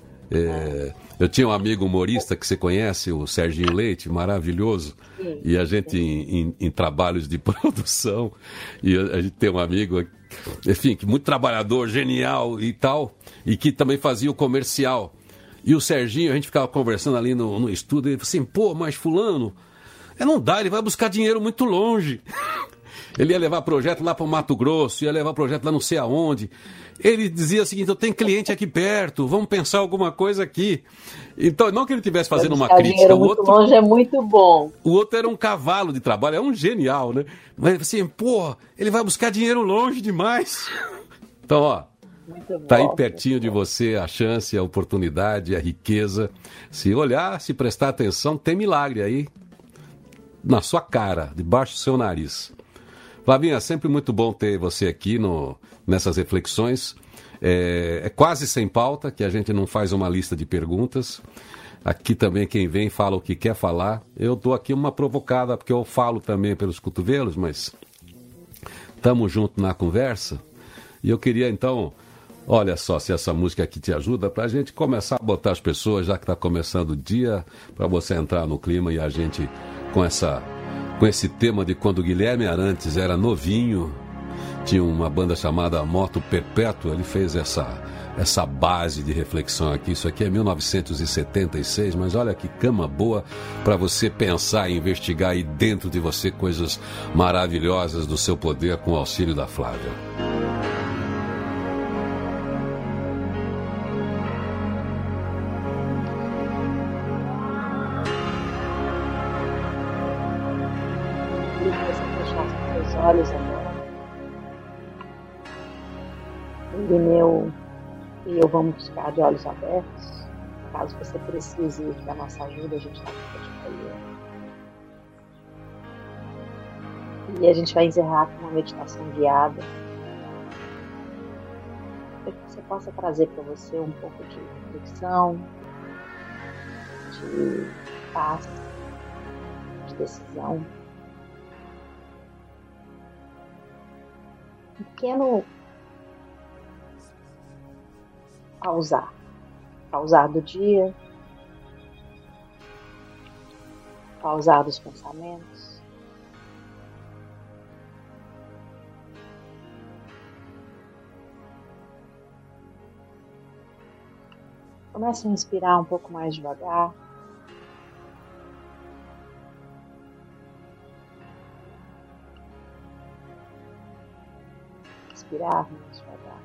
É, eu tinha um amigo humorista que você conhece, o Serginho Leite, maravilhoso, sim, e a gente em, em, em trabalhos de produção, e a, a gente tem um amigo, enfim, que muito trabalhador, genial e tal, e que também fazia o comercial. E o Serginho, a gente ficava conversando ali no, no estúdio, e ele falou assim, pô, mas fulano, é, não dá, ele vai buscar dinheiro muito longe. Ele ia levar projeto lá para o Mato Grosso, ia levar projeto lá não sei aonde. Ele dizia o seguinte, eu tenho cliente aqui perto, vamos pensar alguma coisa aqui. Então, não que ele estivesse fazendo uma crítica. O muito outro, longe é muito bom. O outro era um cavalo de trabalho, é um genial, né? Mas assim, pô, ele vai buscar dinheiro longe demais. Então, ó, tá aí pertinho de você a chance, a oportunidade, a riqueza. Se olhar, se prestar atenção, tem milagre aí na sua cara, debaixo do seu nariz. Flavinha, é sempre muito bom ter você aqui no, nessas reflexões. É, é quase sem pauta, que a gente não faz uma lista de perguntas. Aqui também quem vem fala o que quer falar. Eu dou aqui uma provocada, porque eu falo também pelos cotovelos, mas estamos juntos na conversa. E eu queria então, olha só se essa música aqui te ajuda, para a gente começar a botar as pessoas, já que está começando o dia, para você entrar no clima e a gente com essa... com esse tema de quando o Guilherme Arantes era novinho, tinha uma banda chamada Moto Perpétua, ele fez essa, essa base de reflexão aqui. Isso aqui é mil novecentos e setenta e seis, mas olha que cama boa para você pensar e investigar aí dentro de você coisas maravilhosas do seu poder com o auxílio da Flávia. Olhos agora. O Irineu e eu vamos ficar de olhos abertos. Caso você precise da nossa ajuda, a gente está aqui para te apoiar. E a gente vai encerrar com uma meditação guiada, para que você possa trazer para você um pouco de reflexão, de paz, de decisão. Um pequeno pausar, pausar do dia, pausar dos pensamentos, comece a inspirar um pouco mais devagar. Respirar mais devagar.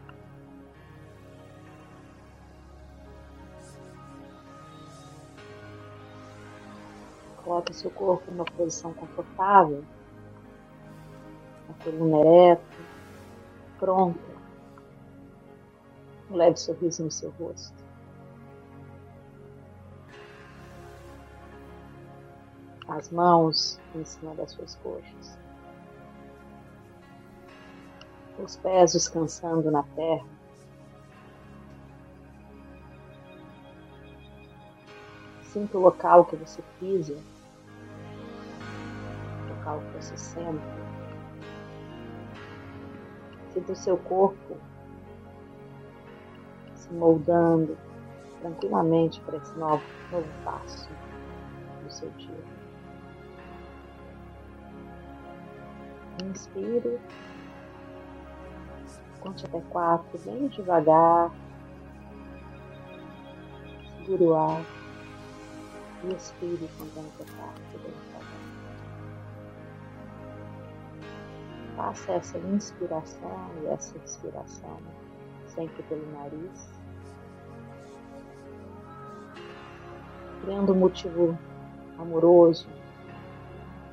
Coloque seu corpo numa posição confortável, a coluna ereta, pronta. Um leve sorriso no seu rosto. As mãos em cima das suas coxas. Os pés descansando na terra. Sinta o local que você pisa, o local que você senta. Sinta o seu corpo se moldando tranquilamente para esse novo, novo passo do seu dia. Inspire. Conte até quatro, bem devagar. Segure o ar. E expire contando até quatro, bem devagar. Faça essa inspiração e essa expiração sempre pelo nariz. Criando um motivo amoroso,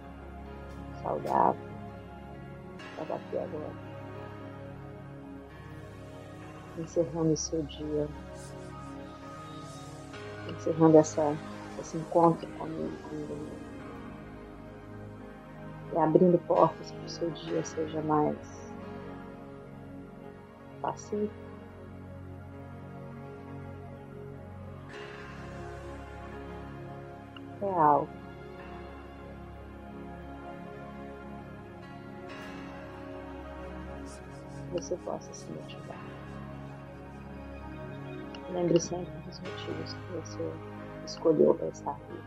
saudável, para bater agora. encerrando o seu dia, encerrando essa, esse encontro comigo, e abrindo portas para que o seu dia seja mais pacífico, real. Você possa se motivar. Lembre sempre dos motivos que você escolheu para estar vivo.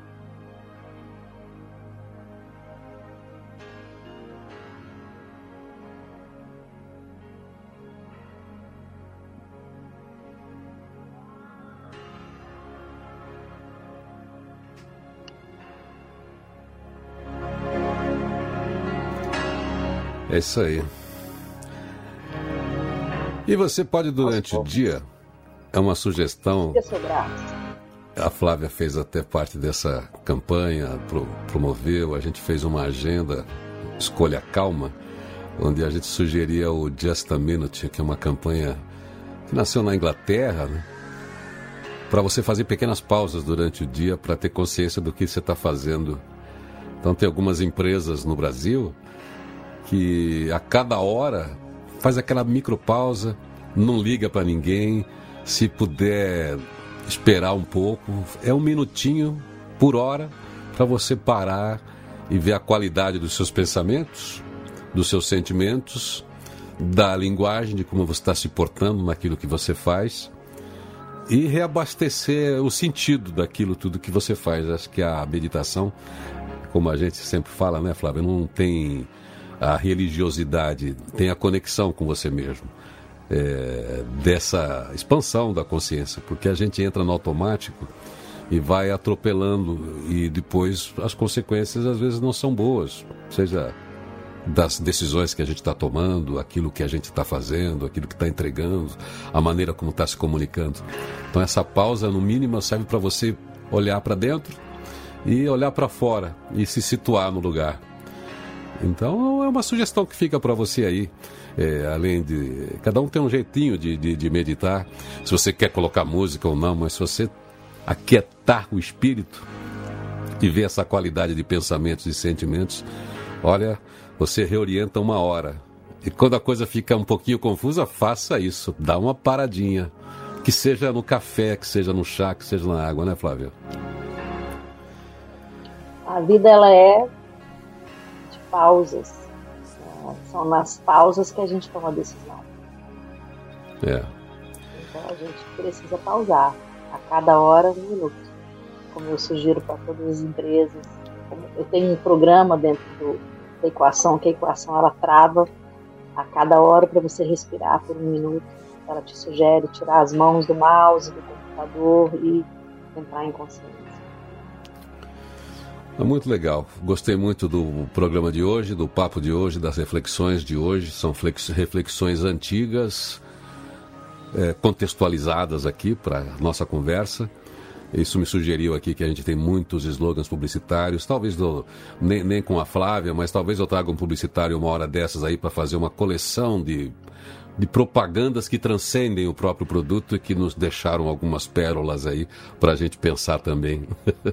É isso aí. E você pode, durante o dia, é uma sugestão. A Flávia fez até parte dessa campanha, pro, promoveu, a gente fez uma agenda, Escolha Calma, onde a gente sugeria o Just a Minute, que é uma campanha que nasceu na Inglaterra, né? Para você fazer pequenas pausas durante o dia para ter consciência do que você está fazendo. Então tem algumas empresas no Brasil que a cada hora faz aquela micropausa, não liga para ninguém, se puder esperar um pouco, é um minutinho por hora para você parar e ver a qualidade dos seus pensamentos, dos seus sentimentos, da linguagem, de como você está se portando naquilo que você faz e reabastecer o sentido daquilo tudo que você faz. Acho que a meditação, como a gente sempre fala, né, Flávia, não tem a religiosidade, tem a conexão com você mesmo, é, dessa expansão da consciência, porque a gente entra no automático e vai atropelando e depois as consequências às vezes não são boas, seja das decisões que a gente está tomando, aquilo que a gente está fazendo, aquilo que está entregando, a maneira como está se comunicando. Então essa pausa, no mínimo, serve para você olhar para dentro e olhar para fora e se situar no lugar. Então é uma sugestão que fica para você aí, é, além de... Cada um tem um jeitinho de, de, de meditar, se você quer colocar música ou não, mas se você aquietar o espírito e ver essa qualidade de pensamentos e sentimentos, olha, você reorienta uma hora. E quando a coisa fica um pouquinho confusa, faça isso, dá uma paradinha, que seja no café, que seja no chá, que seja na água, né, Flávia? A vida, ela é pausas, é, são nas pausas que a gente toma a decisão. É. Então a gente precisa pausar a cada hora um minuto, como eu sugiro para todas as empresas. Eu tenho um programa dentro do, da equação, que a equação ela trava a cada hora para você respirar por um minuto. Ela te sugere tirar as mãos do mouse, do computador e entrar em consciência. É muito legal, gostei muito do programa de hoje, do papo de hoje, das reflexões de hoje. São reflexões antigas, é, contextualizadas aqui para a nossa conversa. Isso me sugeriu aqui que a gente tem muitos slogans publicitários, talvez do, nem, nem com a Flávia, mas talvez eu traga um publicitário uma hora dessas aí para fazer uma coleção de, de propagandas que transcendem o próprio produto e que nos deixaram algumas pérolas aí para a gente pensar também.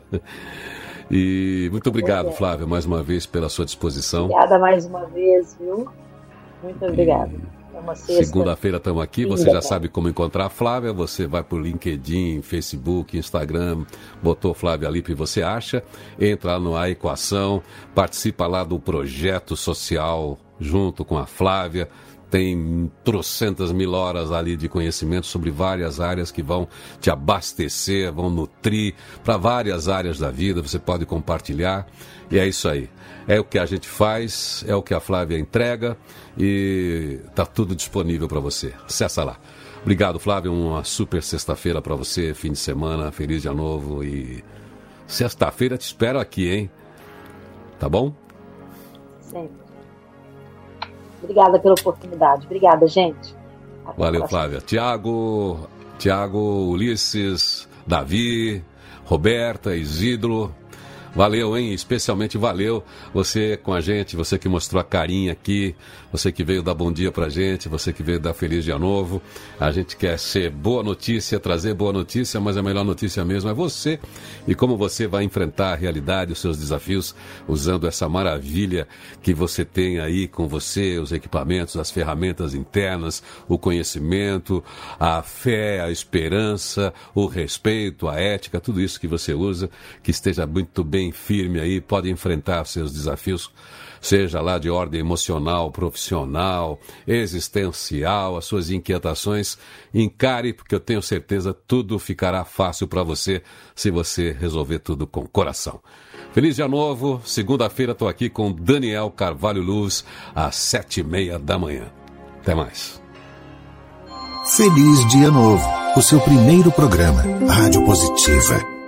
E muito obrigado, Flávia, mais uma vez pela sua disposição. Obrigada mais uma vez, viu? Muito obrigada. É uma sexta. Segunda-feira estamos aqui, você já sabe como encontrar a Flávia, você vai por LinkedIn, Facebook, Instagram, botou Flávia Lippe e você acha, entra lá no A Equação, participa lá do projeto social junto com a Flávia. Tem trocentas mil horas ali de conhecimento sobre várias áreas que vão te abastecer, vão nutrir para várias áreas da vida. Você pode compartilhar e é isso aí. É o que a gente faz, é o que a Flávia entrega e está tudo disponível para você. Acessa lá. Obrigado, Flávia. Uma super sexta-feira para você, fim de semana, feliz dia novo e sexta-feira te espero aqui, hein? Tá bom? Sempre. Obrigada pela oportunidade. Obrigada, gente. Até Valeu, Flávia. Tiago, Tiago, Ulisses, Davi, Roberta, Isidro. Valeu, hein? Especialmente valeu você com a gente, você que mostrou a carinha aqui, você que veio dar bom dia pra gente, você que veio dar feliz dia novo. A gente quer ser boa notícia, trazer boa notícia, mas a melhor notícia mesmo é você e como você vai enfrentar a realidade, os seus desafios, usando essa maravilha que você tem aí com você, os equipamentos, as ferramentas internas, o conhecimento, a fé, a esperança, o respeito, a ética, tudo isso que você usa, que esteja muito bem firme aí, pode enfrentar os seus desafios, seja lá de ordem emocional, profissional, existencial, as suas inquietações, encare, porque eu tenho certeza tudo ficará fácil para você se você resolver tudo com coração. Feliz dia novo, segunda-feira estou aqui com Daniel Carvalho Luz, às sete e meia da manhã. Até mais. Feliz dia novo, o seu primeiro programa, Rádio Positiva.